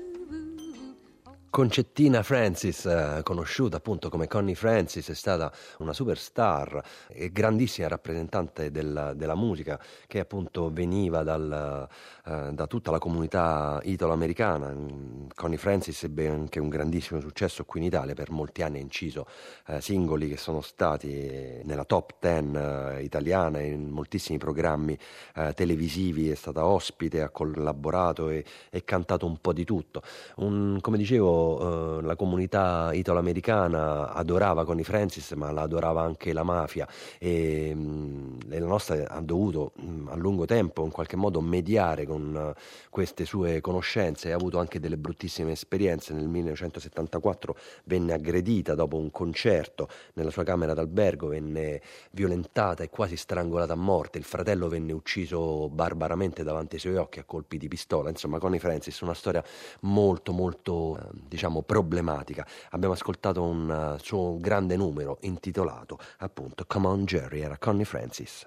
B: Concettina Francis, eh, conosciuta appunto come Connie Francis, è stata una superstar e grandissima rappresentante del, della musica che appunto veniva dal, eh, da tutta la comunità italo-americana. Connie Francis ebbe anche un grandissimo successo qui in Italia, per molti anni ha inciso eh, singoli che sono stati nella top ten eh, italiana, in moltissimi programmi eh, televisivi, è stata ospite, ha collaborato e, e cantato un po' di tutto. Un, come dicevo, la comunità italo-americana adorava Connie Francis, ma la adorava anche la mafia, e, e la nostra ha dovuto a lungo tempo in qualche modo mediare con queste sue conoscenze e ha avuto anche delle bruttissime esperienze. Nel millenovecentosettantaquattro venne aggredita dopo un concerto nella sua camera d'albergo, venne violentata e quasi strangolata a morte, il fratello venne ucciso barbaramente davanti ai suoi occhi a colpi di pistola. Insomma, Connie Francis, una storia molto molto diciamo problematica. Abbiamo ascoltato un uh, suo grande numero intitolato appunto Come On Jerry, era Connie Francis.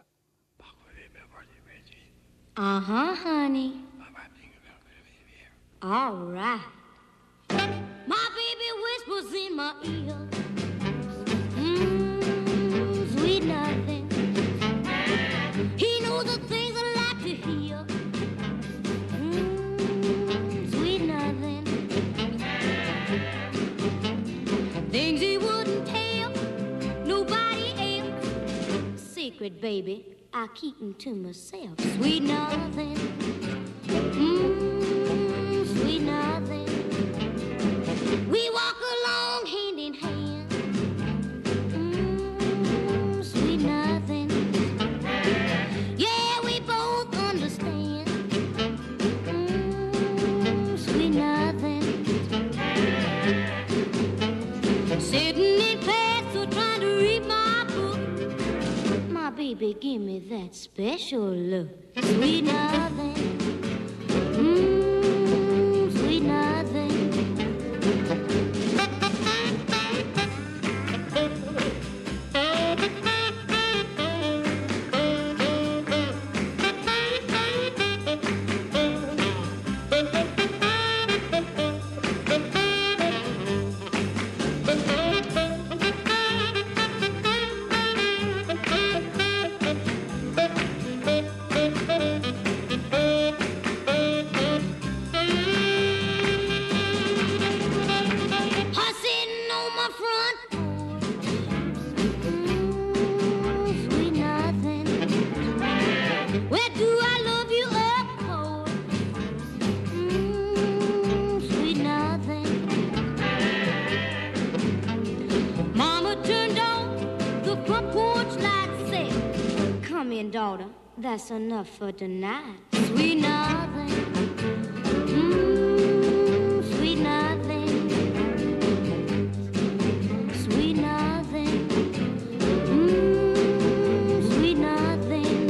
C: Uh-huh, honey. All right. My baby whispers in my ear. Mmm, sweet nothing. He knows the things I like to hear. Mmm, sweet nothing. Things he wouldn't tell nobody else. Secret, baby, I keep them to myself. Sweet nothing. Mmm, sweet nothing. We walk along hand in hand. Mmm, sweet nothing. Yeah, we both understand. Mmm, sweet nothing. Sitting in class or trying to read my book, my baby give me that special look. Sweet nothing. Mmm, sweet nothing. That's enough for tonight. Sweet nothing. Mmm, sweet nothing. Sweet nothing. Mmm, sweet nothing.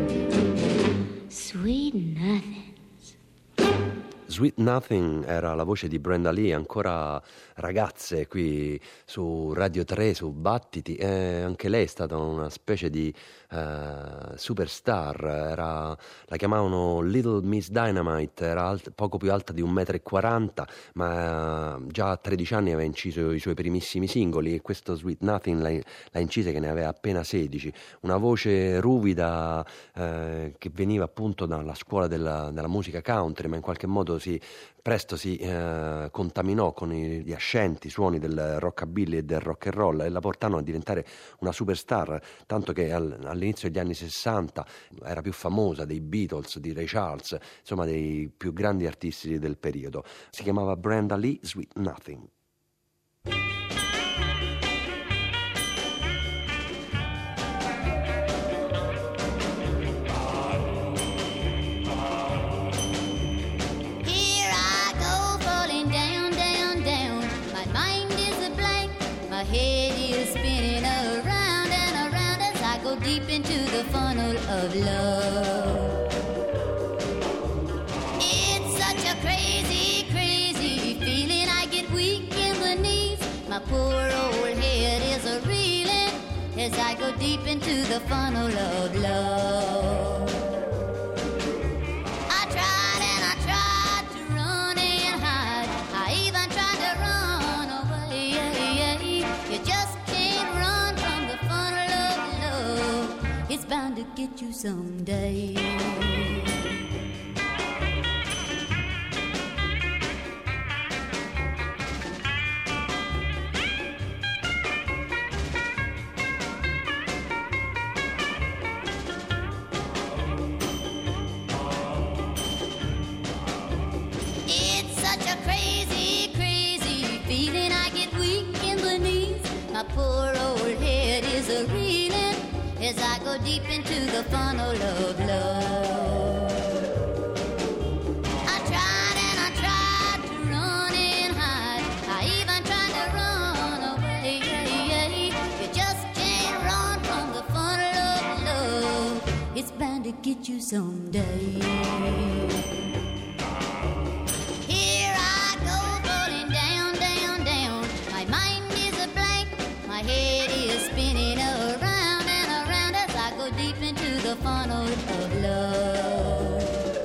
C: Sweet nothing.
B: Sweet Nothing era la voce di Brenda Lee, ancora ragazze qui su Radio tre, su Battiti, e anche lei è stata una specie di uh, superstar, era, la chiamavano Little Miss Dynamite, era alt- poco più alta di un metro e quaranta, ma uh, già a tredici anni aveva inciso i suoi primissimi singoli, e questo Sweet Nothing l'ha, l'ha incisa che ne aveva appena sedici, una voce ruvida uh, che veniva appunto dalla scuola della, della musica country, ma in qualche modo si, presto si eh, contaminò con i, gli ascenti suoni del rockabilly e del rock and roll e la portarono a diventare una superstar, tanto che al, all'inizio degli anni sessanta era più famosa dei Beatles, di Ray Charles, insomma dei più grandi artisti del periodo. Si chiamava Brenda Lee, Sweet Nothing.
L: Deep into the funnel of love. It's such a crazy, crazy feeling. I get weak in the knees. My poor old head is a real as I go deep into the funnel of love. I tried and I tried to run and hide. I even tried to run away. You just can't run from the funnel of love. It's bound to get you someday. My poor old head is a reeling as I go deep into the funnel of love. I tried and I tried to run and hide. I even tried to run away. You just can't run from the funnel of love. It's bound to get you someday. The funnel of love,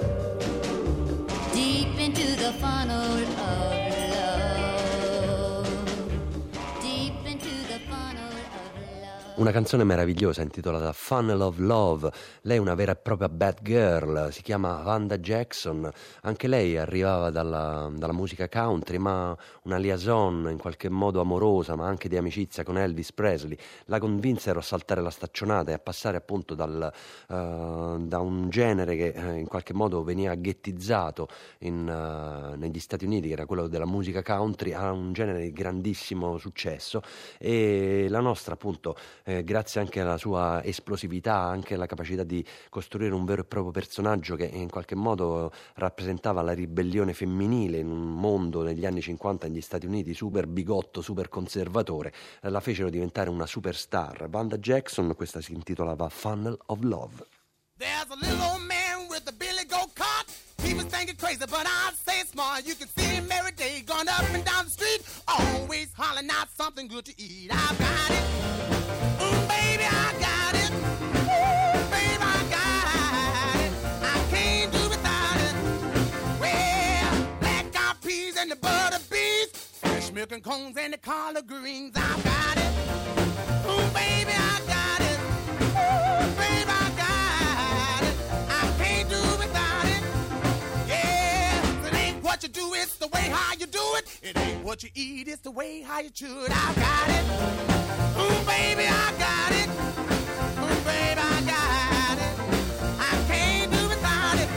L: deep into the funnel of love, deep into the funnel of love.
B: Una canzone meravigliosa intitolata Funnel of Love. Lei è una vera e propria bad girl, si chiama Vanda Jackson. Anche lei arrivava dalla, dalla musica country, ma una liaison in qualche modo amorosa, ma anche di amicizia con Elvis Presley la convinsero a saltare la staccionata e a passare appunto dal, uh, da un genere che uh, in qualche modo veniva ghettizzato in, uh, negli Stati Uniti, che era quello della musica country, a un genere di grandissimo successo. E la nostra appunto eh, grazie anche alla sua esplosività, anche alla capacità di costruire un vero e proprio personaggio che in qualche modo rappresentava la ribellione femminile in un mondo negli anni cinquanta negli Stati Uniti super bigotto, super conservatore, la fecero diventare una superstar. Vanda Jackson, questa si intitolava Funnel of Love.
I: There's a little old man with a billy goat cart. People think it's crazy, but I'd say smart. You can see him every day going up and down the street, always hollering out something good to eat. I've got it. Ooh, baby, I got it. Ooh, baby, I got it. I can't do without it. Well, black-eyed peas and the butter beans, fresh milk and cones and the collard greens. I've got it. Ooh, baby, I got it. Ooh, baby, I got it. I can't do without it. Yeah, it ain't what you do, it's the way how you do it. It ain't what you eat, it's the way how you chew it. I got it. Ooh, baby, I got it. Ooh, baby, I got it. I can't do without it.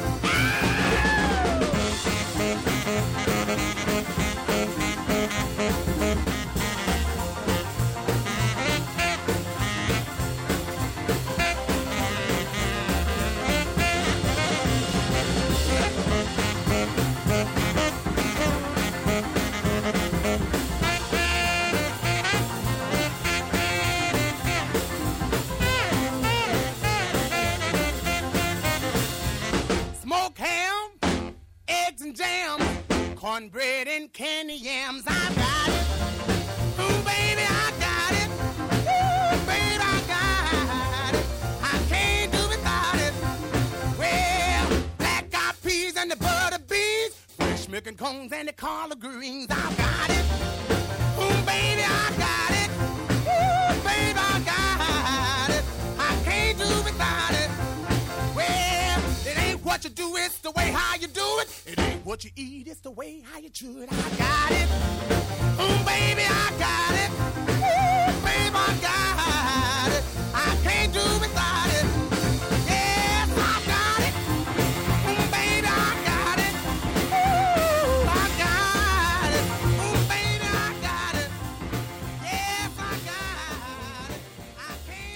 I: Cornbread and candy yams, I got it. Ooh, baby, I got it. Ooh, baby, I got it. I can't do without it. Well, black-eyed peas and the butter beans, fresh milk and cones and the collard greens, I got it. Ooh, baby, I got it. Ooh, baby, I got it. I can't do without it. Well, it ain't what you do, it's the way how you do it. It ain't what you eat, it's the way how you chew it. I got it. Ooh, baby, I got it. Ooh, baby, I got it. I can't do without it. Yes, I got it. Ooh, baby, I got it. Ooh, I got it. Ooh, baby, I got it. Yes, I got it. I can't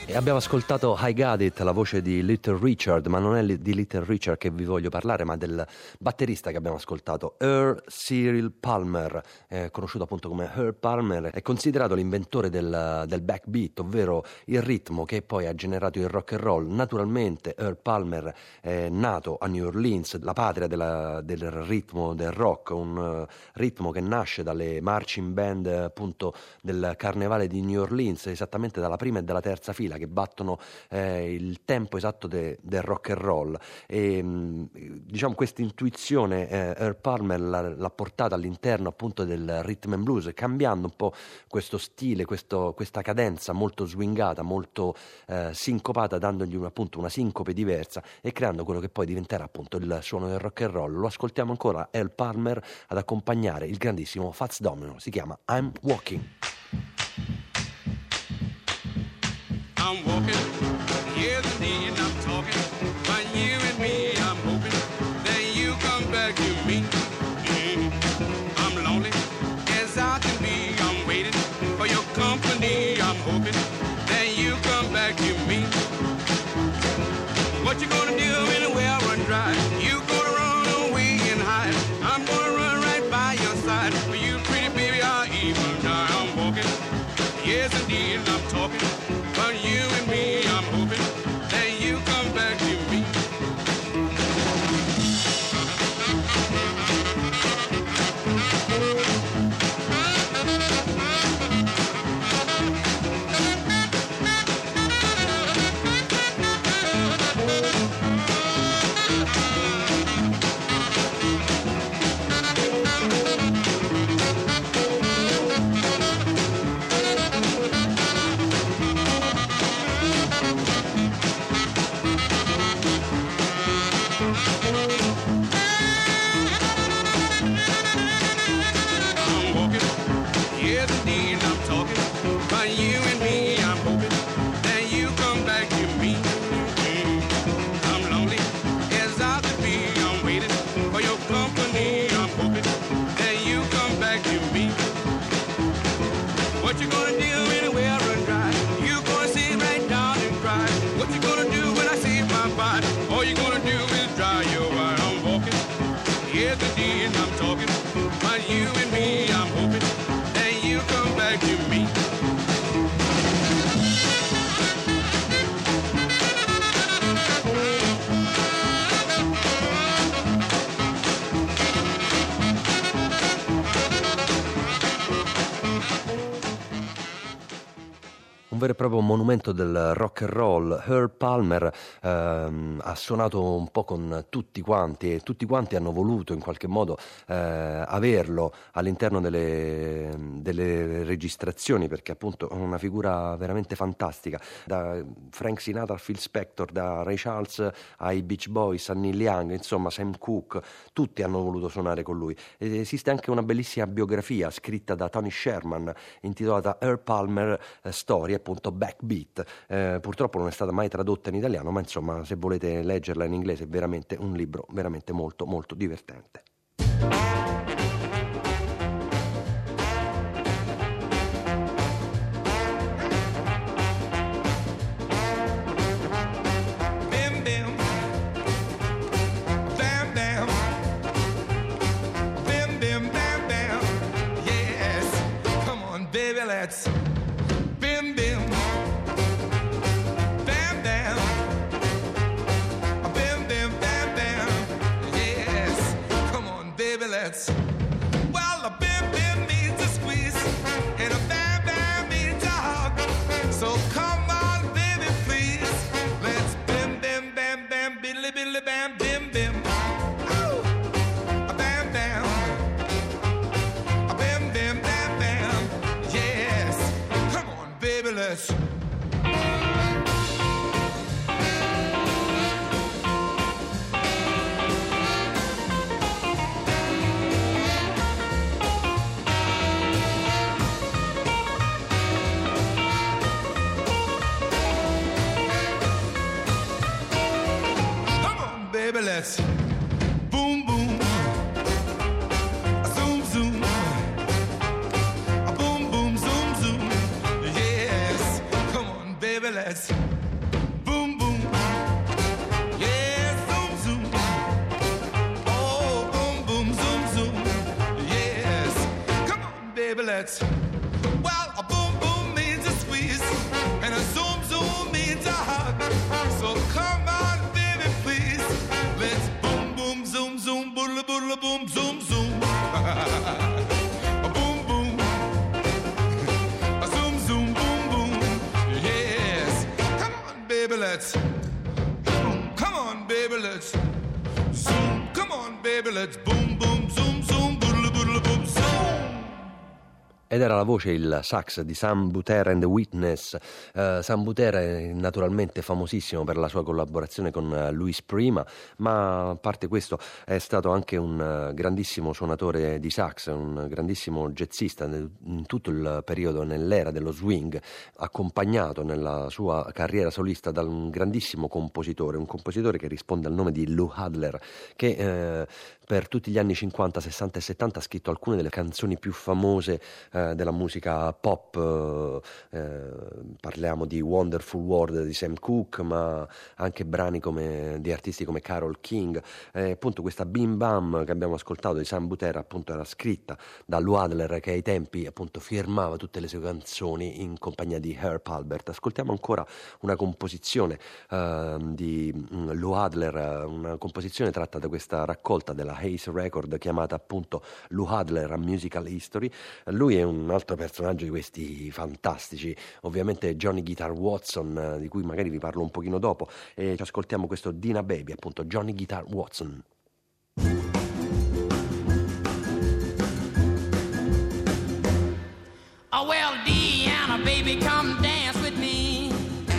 B: E abbiamo ascoltato I Got It, la voce di Little Richard, ma non è di Little Richard che vi voglio parlare, ma del batterista che abbiamo ascoltato, Earl Cyril Palmer, eh, conosciuto appunto come Earl Palmer. È considerato l'inventore del, del backbeat, ovvero il ritmo che poi ha generato il rock and roll. Naturalmente Earl Palmer è nato a New Orleans, la patria della, del ritmo del rock, un uh, ritmo che nasce dalle marching band appunto del carnevale di New Orleans, esattamente dalla prima e dalla terza fila, che battono eh, il tempo esatto de, del rock and roll. E mh, diciamo questa intuizione eh, Earl Palmer l'ha, l'ha portata all'interno appunto del rhythm and blues, cambiando un po' questo stile, questo, questa cadenza molto swingata, molto eh, sincopata, dandogli un, appunto una sincope diversa e creando quello che poi diventerà appunto il suono del rock and roll. Lo ascoltiamo ancora, Earl Palmer ad accompagnare il grandissimo Fats Domino, si chiama I'm Walking.
M: I'm walking, yes indeed, I'm talking, but you and me, I'm hoping that you come back to me. Mm. I'm lonely as I can be, I'm waiting for your company, I'm hoping that you come back to me. What you gonna do when the well run dry? You gonna run away and hide? I'm gonna run right by your side. For you pretty baby, I'll even die. I'm walking, yes indeed, I'm talking. But you and me, I'm hoping that you come back to me.
B: Un vero e proprio monumento del rock and roll. Earl Palmer ehm, ha suonato un po' con tutti quanti e tutti quanti hanno voluto in qualche modo eh, averlo all'interno delle, delle registrazioni, perché appunto è una figura veramente fantastica, da Frank Sinatra a Phil Spector, da Ray Charles ai Beach Boys a Neil Young, insomma Sam Cooke, tutti hanno voluto suonare con lui. Ed esiste anche una bellissima biografia scritta da Tony Sherman intitolata Earl Palmer Story, appunto Backbeat. Eh, purtroppo non è stata mai tradotta in italiano, ma insomma se volete leggerla in inglese è veramente un libro veramente molto molto divertente.
I: Let's bim bim bam bam bim bim bam bam, yes, come on baby let's. Well a bim bim means a squeeze and a bam bam means a hug, so come on baby please, let's bim bim bam bam biddly biddly bam bim bim. Ooh. A bam bam a bim bim bam bam, yes, come on baby let's. Baby, let's boom boom, zoom zoom, boom boom zoom zoom, yes. Come on, baby, let's boom boom. Yeah, zoom zoom. Oh, boom boom, zoom zoom. Yes, come on, baby, let's. Well, a boom boom means a squeeze, and a zoom zoom means a hug. So come on, baby, please. Let's boom boom, zoom zoom, boodle boodle boom, zoom zoom. A boom boom, a zoom zoom, boom boom. Yes, come on, baby, let's. Boom, come on, baby, let's. Zoom, come on, baby, let's. Boom boom, zoom zoom, boodle boodle boom, zoom.
B: Ed era la voce, il sax di Sam Butera and the Witness. Uh, Sam Butera è naturalmente famosissimo per la sua collaborazione con uh, Louis Prima, ma a parte questo è stato anche un uh, grandissimo suonatore di sax, un grandissimo jazzista nel, in tutto il periodo, nell'era dello swing, accompagnato nella sua carriera solista da un grandissimo compositore, un compositore che risponde al nome di Lou Adler, che uh, per tutti gli anni cinquanta, sessanta e settanta ha scritto alcune delle canzoni più famose eh, della musica pop. Eh, parliamo di Wonderful World di Sam Cooke, ma anche brani come, di artisti come Carole King. Eh, appunto questa Bim Bam che abbiamo ascoltato di Sam Butera appunto era scritta da Lou Adler, che ai tempi appunto firmava tutte le sue canzoni in compagnia di Herb Alpert. Ascoltiamo ancora una composizione eh, di um, Lou Adler, una composizione tratta da questa raccolta della Ace Record chiamata appunto Lou Adler, A Musical History. Lui è un altro personaggio di questi fantastici, ovviamente Johnny Guitar Watson, di cui magari vi parlo un pochino dopo, e ci ascoltiamo questo Dina Baby, appunto Johnny Guitar Watson.
I: Oh well, Deanna, baby, come dance with me.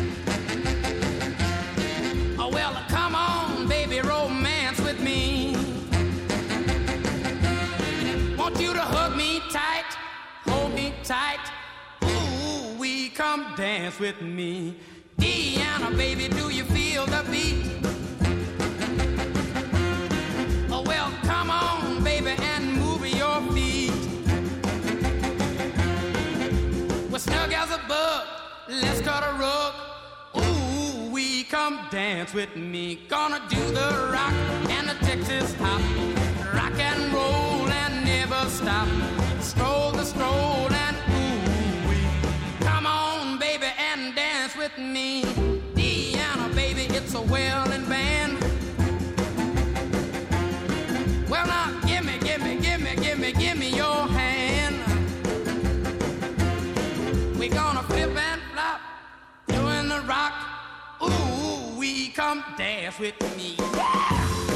I: Oh well, come on, baby, romance with me. Want you to hug me tight, hold me tight. Ooh, we come dance with me. Deanna, baby, do you feel the beat? Oh well, come on, baby, and move your feet. We're snug as a bug, let's cut a rug. Ooh, we come dance with me. Gonna do the rock and the Texas hop. Rock and roll and never stop. Stroll the stroll and ooh, we come on, baby, and dance with me. Deanna, baby, it's a wailing band. Well, now, gimme, gimme, gimme, gimme, gimme your hand. We're gonna flip and flop, doing the rock. Ooh, we come dance with me. Yeah!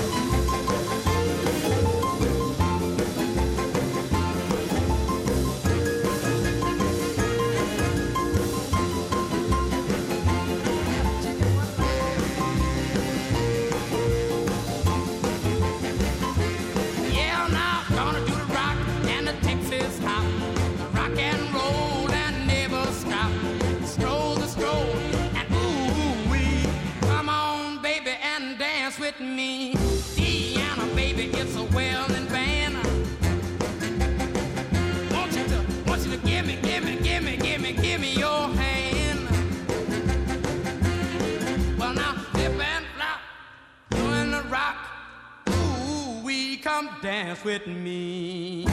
I: Me, Deanna, baby, it's a wailing band. Want you to, want you to give me, give me, give me, give me, give me your hand. Well now, flip and flop, doing the rock. Ooh, we come dance with me.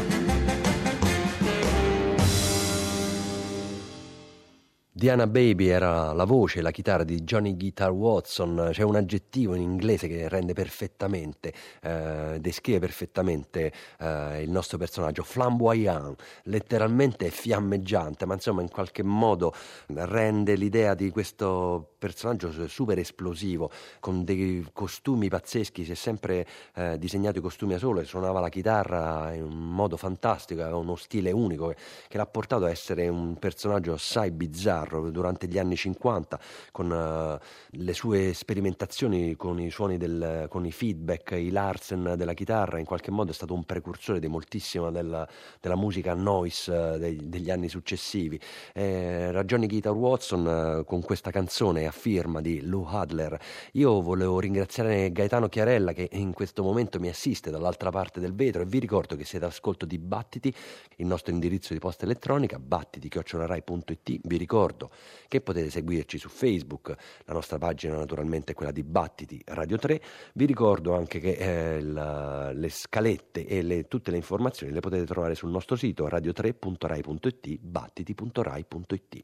B: Diana Baby era la voce, la chitarra di Johnny Guitar Watson. C'è un aggettivo in inglese che rende perfettamente, eh, descrive perfettamente eh, il nostro personaggio, flamboyant, letteralmente fiammeggiante, ma insomma in qualche modo rende l'idea di questo personaggio super esplosivo, con dei costumi pazzeschi. Si è sempre eh, disegnato i costumi da solo e suonava la chitarra in un modo fantastico, aveva uno stile unico che, che l'ha portato a essere un personaggio assai bizzarro durante gli anni cinquanta, con uh, le sue sperimentazioni con i suoni del, con i feedback, i Larsen della chitarra. In qualche modo è stato un precursore di moltissima della, della musica noise uh, dei, degli anni successivi. Eh, Johnny Guitar Watson uh, con questa canzone a firma di Lou Adler. Io volevo ringraziare Gaetano Chiarella che in questo momento mi assiste dall'altra parte del vetro, e vi ricordo che siete all'ascolto di Battiti, il nostro indirizzo di posta elettronica battiti chiocciola rai punto it. Vi ricordo ricordo che potete seguirci su Facebook, la nostra pagina naturalmente è quella di Battiti Radio tre. Vi ricordo anche che eh, la, le scalette e le, tutte le informazioni le potete trovare sul nostro sito radio tre punto rai punto it, battiti punto rai punto it.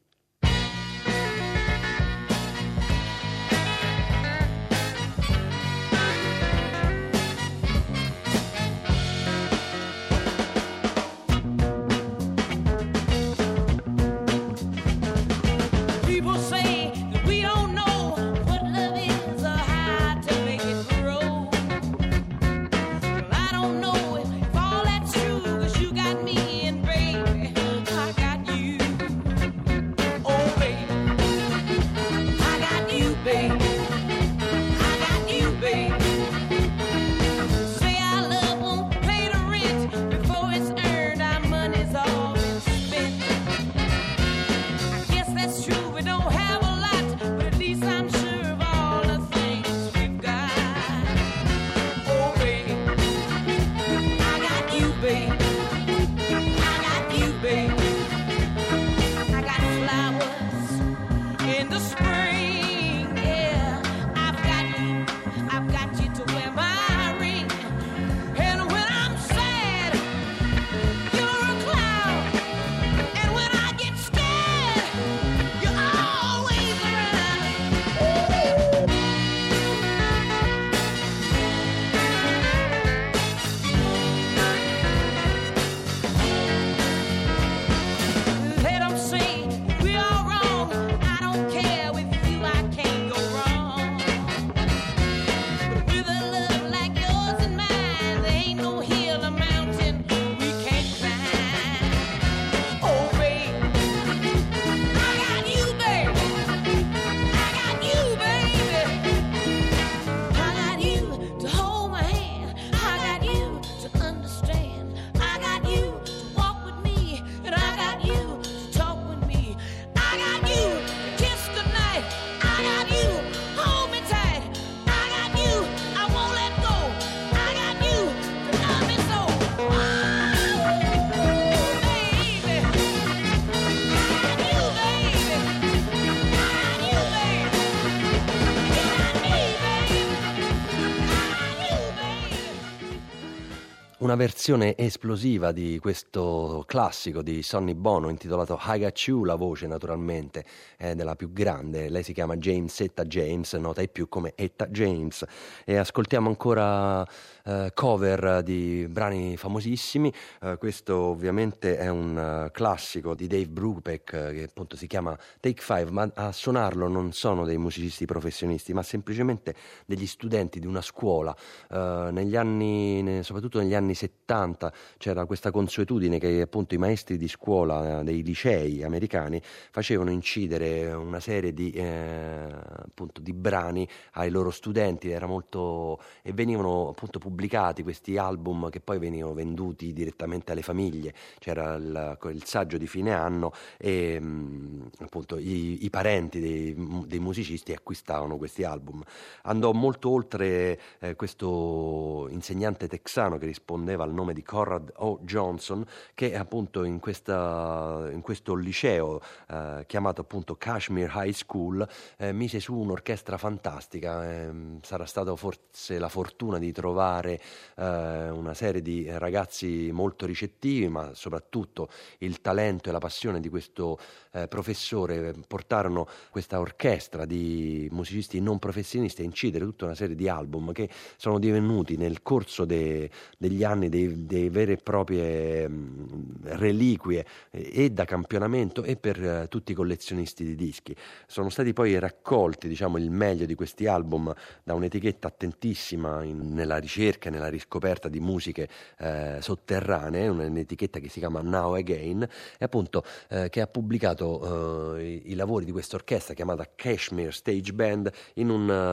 B: Una versione esplosiva di questo classico di Sonny Bono intitolato I Got You, la voce naturalmente è della più grande, lei si chiama James Etta James, nota ai più come Etta James, e ascoltiamo ancora eh, cover di brani famosissimi. Eh, questo ovviamente è un uh, classico di Dave Brubeck eh, che appunto si chiama Take Five, ma a suonarlo non sono dei musicisti professionisti ma semplicemente degli studenti di una scuola. Eh, negli anni, soprattutto negli anni settanta c'era questa consuetudine che appunto i maestri di scuola dei licei americani facevano incidere una serie di eh, appunto di brani ai loro studenti, era molto, e venivano appunto pubblicati questi album che poi venivano venduti direttamente alle famiglie. C'era il, il saggio di fine anno e mh, appunto i, i parenti dei, dei musicisti acquistavano questi album. Andò molto oltre eh, questo insegnante texano che rispondeva al nome di Conrad O. Johnson, che appunto in, questa, in questo liceo eh, chiamato appunto Kashmir High School eh, mise su un'orchestra fantastica. Eh, sarà stata forse la fortuna di trovare eh, una serie di ragazzi molto ricettivi, ma soprattutto il talento e la passione di questo eh, professore portarono questa orchestra di musicisti non professionisti a incidere tutta una serie di album che sono divenuti nel corso de, degli anni dei, dei vere e proprie mh, reliquie eh, e da campionamento e per eh, tutti i collezionisti di dischi. Sono stati poi raccolti, diciamo, il meglio di questi album da un'etichetta attentissima in, nella ricerca e nella riscoperta di musiche eh, sotterranee, un'etichetta che si chiama Now Again, e appunto eh, che ha pubblicato eh, i, i lavori di questa orchestra chiamata Kashmir Stage Band in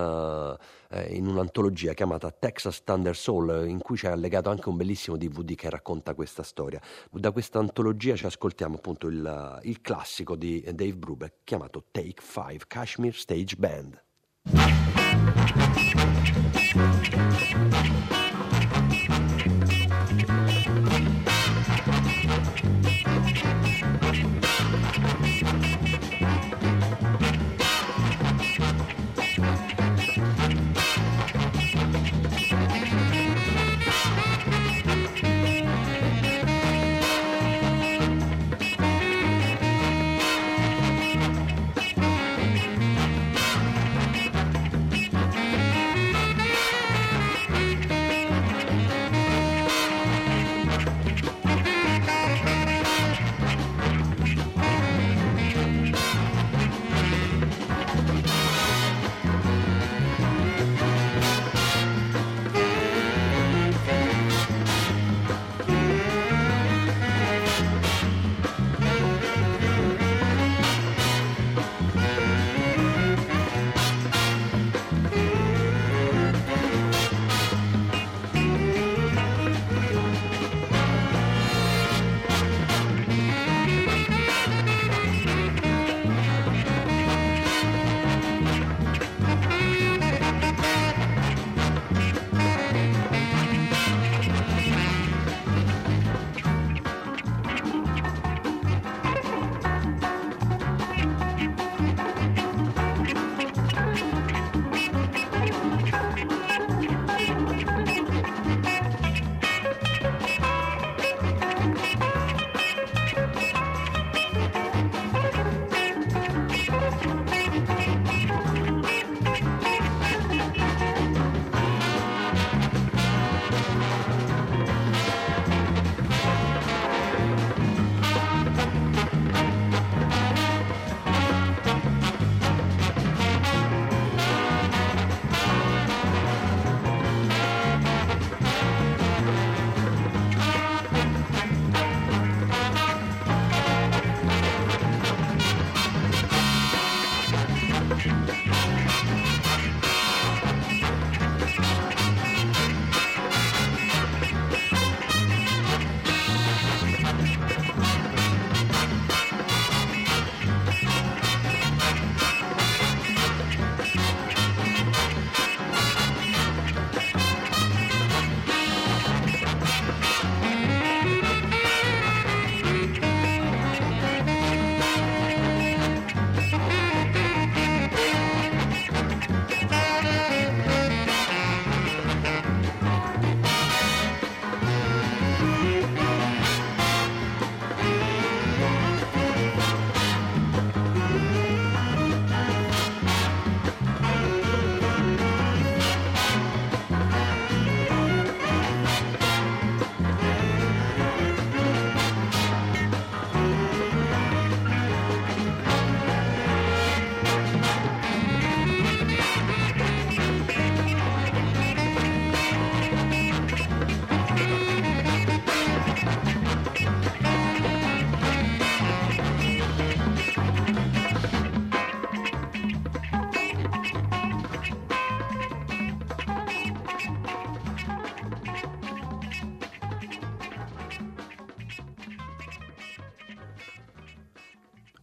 B: un uh, in un'antologia chiamata Texas Thunder Soul, in cui c'è allegato anche un bellissimo D V D che racconta questa storia. Da questa antologia ci ascoltiamo appunto il, il classico di Dave Brubeck chiamato Take Five, Kashmir Stage Band.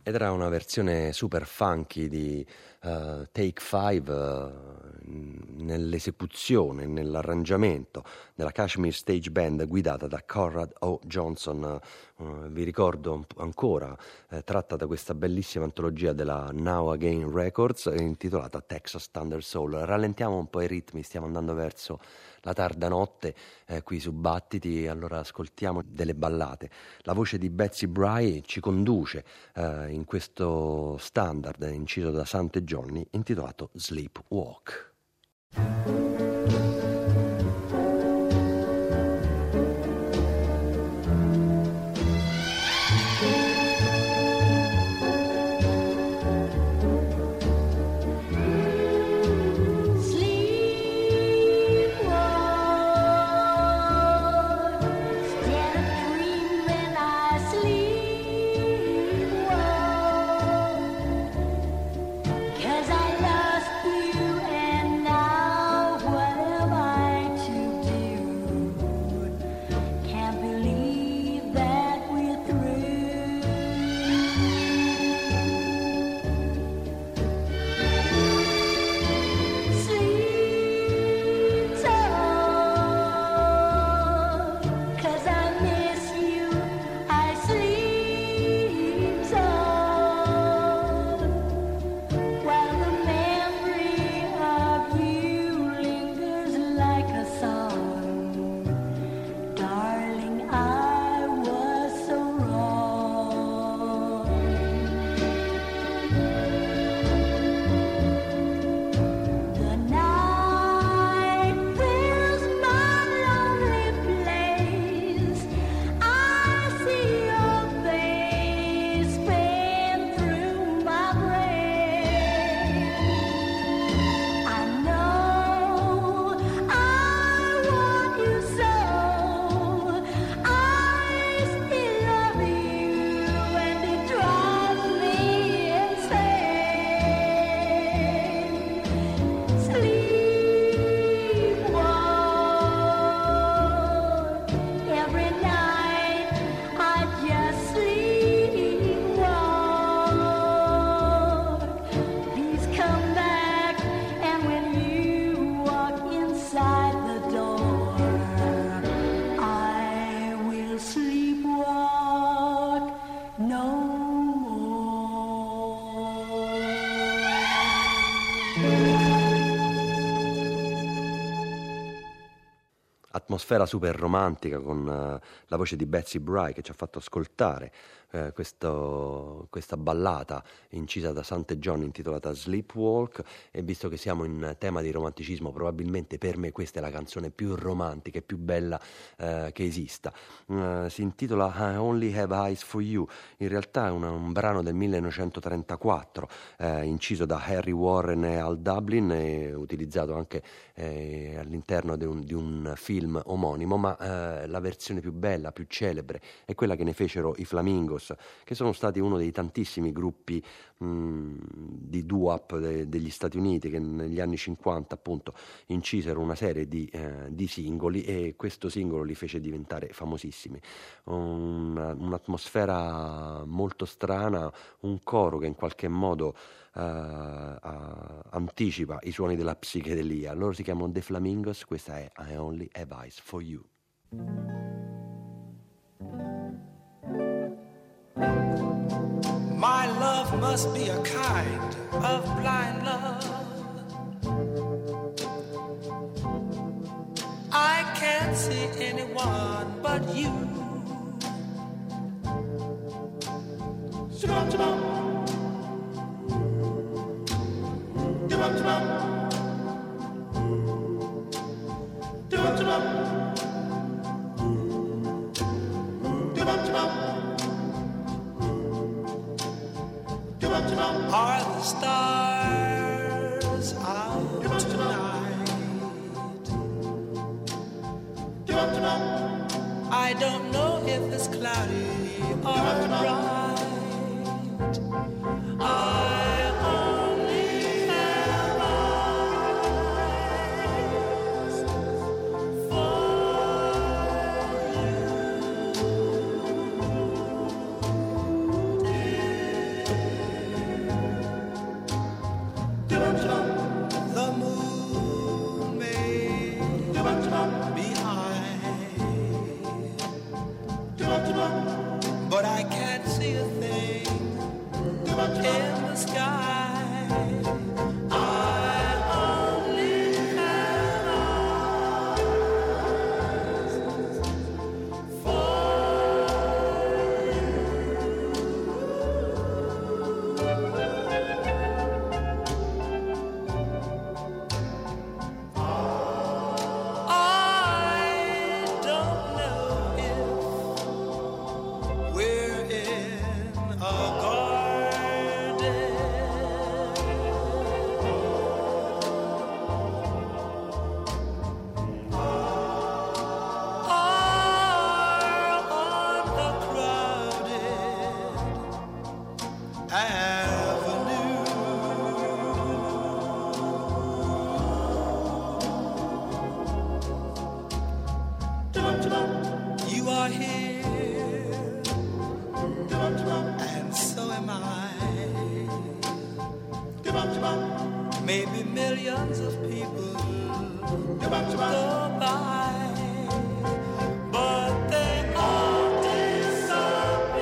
B: Ed era una versione super funky di uh, Take Five uh, nell'esecuzione, nell'arrangiamento della Kashmir Stage Band guidata da Conrad O. Johnson. Uh, vi ricordo ancora, eh, tratta da questa bellissima antologia della Now Again Records intitolata Texas Thunder Soul. Rallentiamo un po' i ritmi, stiamo andando verso la tarda notte eh, qui su Battiti, allora ascoltiamo delle ballate. La voce di Betsy Bry ci conduce eh, in questo standard inciso da Sante Johnny intitolato Sleepwalk. Atmosfera super romantica con uh, la voce di Betsy Bry che ci ha fatto ascoltare uh, questo, questa ballata incisa da Sante John intitolata Sleepwalk. E visto che siamo in tema di romanticismo, probabilmente per me questa è la canzone più romantica e più bella uh, che esista. Uh, si intitola I Only Have Eyes for You. In realtà è una, un brano del millenovecentotrentaquattro uh, inciso da Harry Warren e Al Dublin e utilizzato anche eh, all'interno di un, di un film omonimo, ma eh, la versione più bella, più celebre è quella che ne fecero i Flamingos, che sono stati uno dei tantissimi gruppi mh, di doo-wop de, degli Stati Uniti che negli anni cinquanta appunto incisero una serie di, eh, di singoli, e questo singolo li fece diventare famosissimi. Un, un'atmosfera molto strana, un coro che in qualche modo Uh, uh, anticipa i suoni della psichedelia. Loro si chiamano The Flamingos, questa è I Only Have Eyes for You.
N: My love must be a kind of blind love. I can't see anyone but you. Shabam, shabam. Give up, give up. Give up, give up. Give up, give up. Give up, give up. Are the stars out give up, tonight? Give up, give up. I don't know if it's cloudy or bright. I Maybe millions of people go by, but they all disappear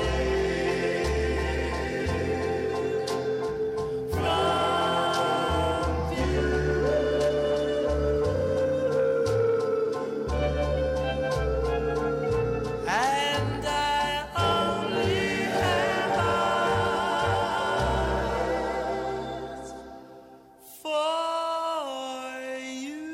N: from view. And I only have eyes for you.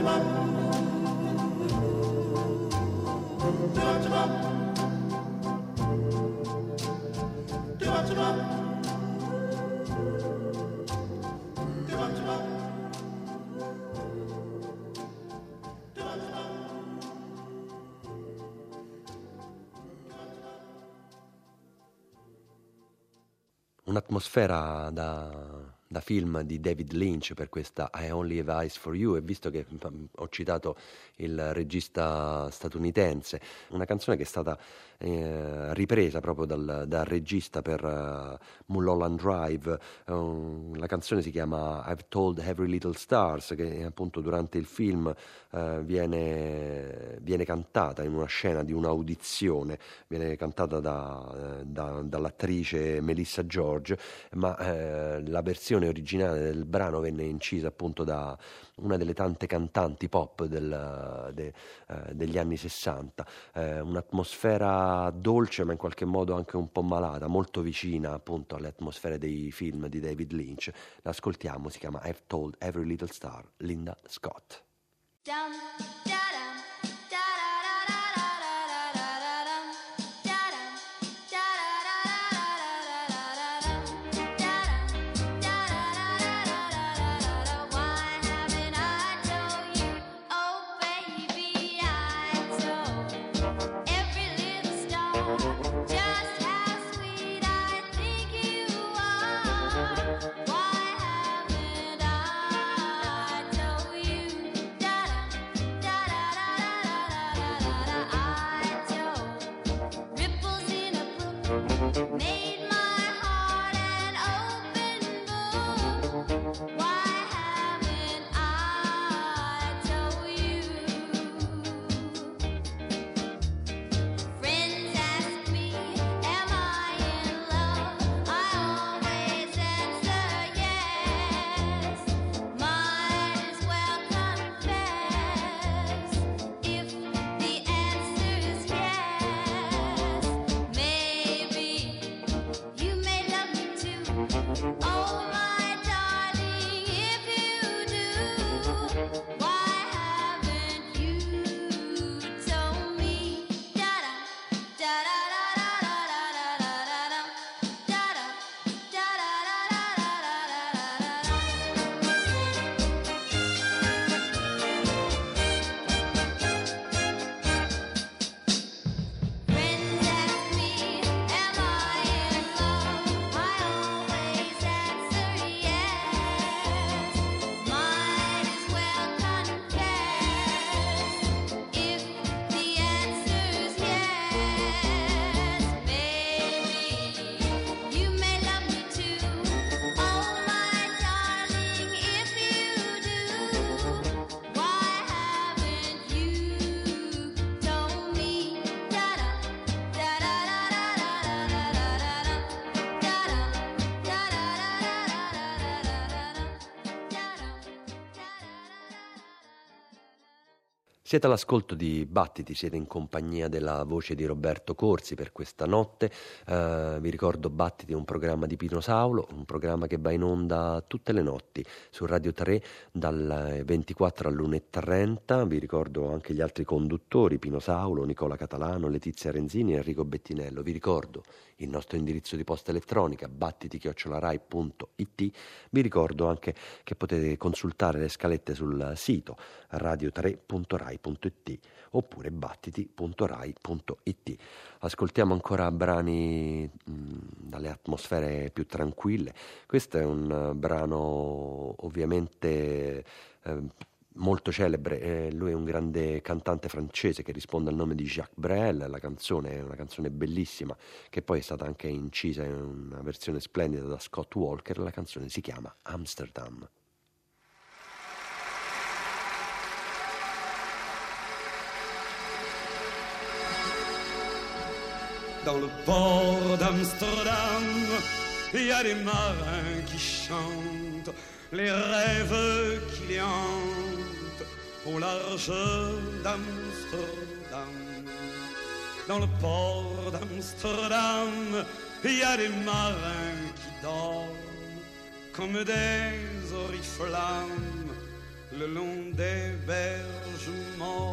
B: Un'atmosfera da, da film di David Lynch per questa I Only Have Eyes for You, e visto che mm, ho citato il regista statunitense, una canzone che è stata eh, ripresa proprio dal, dal regista per uh, Mulholland Drive. Uh, la canzone si chiama I've Told Every Little Stars, che appunto durante il film uh, viene, viene cantata in una scena di un'audizione, viene cantata da, da, dall'attrice Melissa George, ma eh, la versione originale del brano venne incisa appunto da una delle tante cantanti pop del, de, eh, degli anni sessanta. Eh, un'atmosfera dolce ma in qualche modo anche un po' malata, molto vicina appunto alle atmosfere dei film di David Lynch. L'ascoltiamo, si chiama I've Told Every Little Star, Linda Scott.
L: Dum, da-dum, da-da-da-da-da-da-da-da-dum, da-dum, da-da-da-da-da-da-da-da-dum, da-dum, da-da-da-da-da-da-da-da. Why haven't I told you? Oh, baby, I told every little star just how sweet I think you are. Why haven't I told you? Ripples in a brook made my heart an open book. Why haven't I told you? Friends ask me, am I in love? I always answer yes. Might as well confess if the answer is yes. Maybe you may love me too. Oh, my darling, if you do, why haven't you told me? Da-da, da-da-da-da-da-da-da-da-da-dum, da-da, Friends ask me, am I in love? I always answer yes. Might as well confess if the answer is yes. Baby, you may love me too. Oh, my darling, if you do, why haven't you told me? Da-da, da-da-da-da-da-da-da-da-dum, da-da,
B: Siete all'ascolto di Battiti, siete in compagnia della voce di Roberto Corsi per questa notte. Eh, vi ricordo Battiti è un programma di Pino Saulo, un programma che va in onda tutte le notti su Radio tre dalle ventiquattro all'una e trenta. Vi ricordo anche gli altri conduttori, Pino Saulo, Nicola Catalano, Letizia Renzini e Enrico Bettinello. Vi ricordo il nostro indirizzo di posta elettronica battiti chiocciola rai punto it. Vi ricordo anche che potete consultare le scalette sul sito radio tre punto rai punto it oppure battiti punto rai punto it. Ascoltiamo ancora brani mh, dalle atmosfere più tranquille. Questo è un uh, brano ovviamente eh, molto celebre, eh, lui è un grande cantante francese che risponde al nome di Jacques Brel. La canzone è una canzone bellissima che poi è stata anche incisa in una versione splendida da Scott Walker. La canzone si chiama Amsterdam.
E: Dans le port d'Amsterdam, il y a des marins qui chantent les rêves qui les hantent au large d'Amsterdam. Dans le port d'Amsterdam, il y a des marins qui dorment comme des oriflammes le long des berges mortes.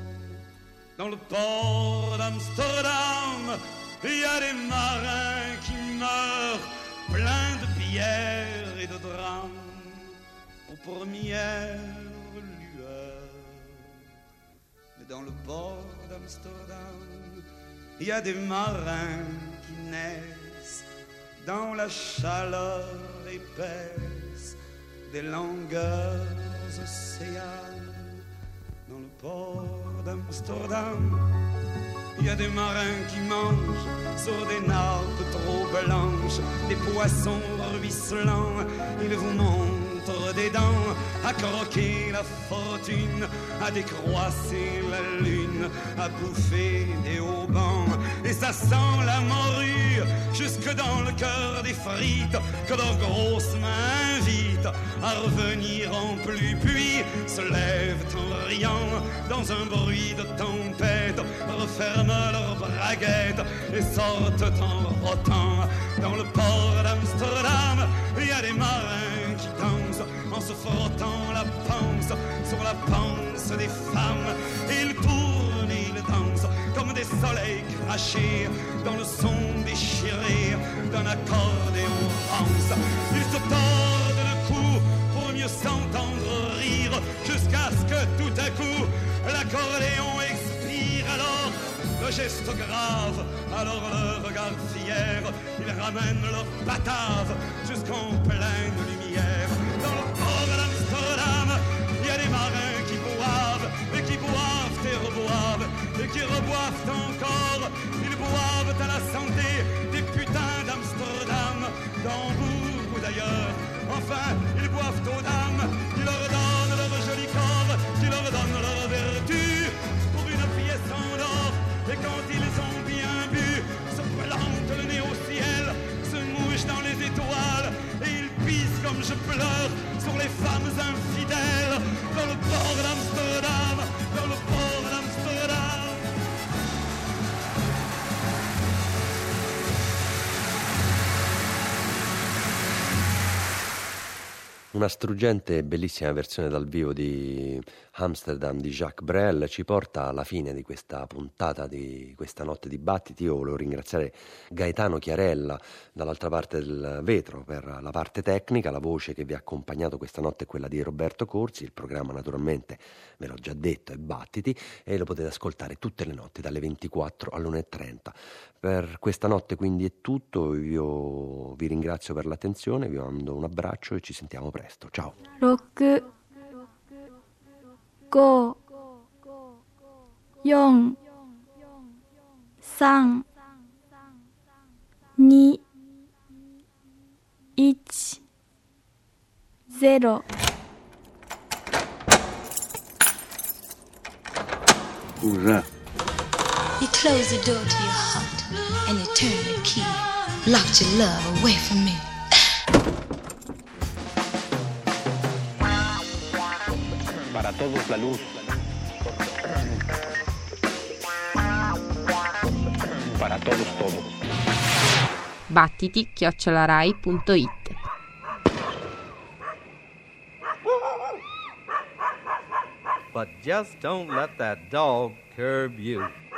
E: Dans le port d'Amsterdam, il y a des marins qui meurent pleins de bière et de drames aux premières lueurs. Mais dans le port d'Amsterdam, il y a des marins qui naissent dans la chaleur épaisse des longueurs océanes. Dans le port d'Amsterdam, il y a des marins qui mangent sur des nappes trop blanches des poissons ruisselants. Ils vous montrent des dents à croquer la fortune, à décroisser la lune, à bouffer des haubans. Et ça sent la morue jusque dans le cœur des frites que leurs grosses mains invitent à revenir en pluie. Puis se lèvent en riant dans un bruit de tempête, referment leurs braguettes et sortent en rotant. Dans le port d'Amsterdam, il y a des marins qui dansent en se frottant la panse sur la panse des femmes. Ils tournent et ils dansent comme des soleils crachés dans le son déchiré d'un accordéon rance. Ils se tordent le cou pour mieux s'entendre rire jusqu'à ce que tout à coup l'accordéon expire. Alors le geste grave, alors le regard fier, ils ramènent leur batave jusqu'en pleine lumière. Dans le port d'Amsterdam, il y a des marins qui boivent et qui boivent et reboivent et qui reboivent encore. Ils boivent à la santé des putains d'Amsterdam, d'Hambourg ou d'ailleurs. Enfin, ils boivent aux dames qui leur donnent leur joli corps, qui leur donnent leur vertu pour une pièce en or. Et quand ils ont bien bu, se plantent le nez au ciel, se mouchent dans les étoiles, et ils pissent comme je pleure sur les femmes infidèles. Dans le port d'Amsterdam, dans le port d'Amsterdam.
B: Una struggente e bellissima versione dal vivo di Amsterdam di Jacques Brel ci porta alla fine di questa puntata, di questa notte di battiti. Io volevo ringraziare Gaetano Chiarella dall'altra parte del vetro per la parte tecnica. La voce che vi ha accompagnato questa notte è quella di Roberto Corsi. Il programma naturalmente, ve l'ho già detto, è Battiti e lo potete ascoltare tutte le notti dalle ventiquattro all'una e trenta. Per questa notte quindi è tutto. Io vi ringrazio per l'attenzione, vi mando un abbraccio e ci sentiamo presto. Ciao.
O: sei, cinque, quattro, tre, due, uno, zero.
P: Who's that?
Q: You closed the door to your heart and you turned the key, locked your love away from me.
P: Para todos la luz. Para todos todo.
R: Battiti chiocciola rai punto it.
S: But just don't let that dog curb you.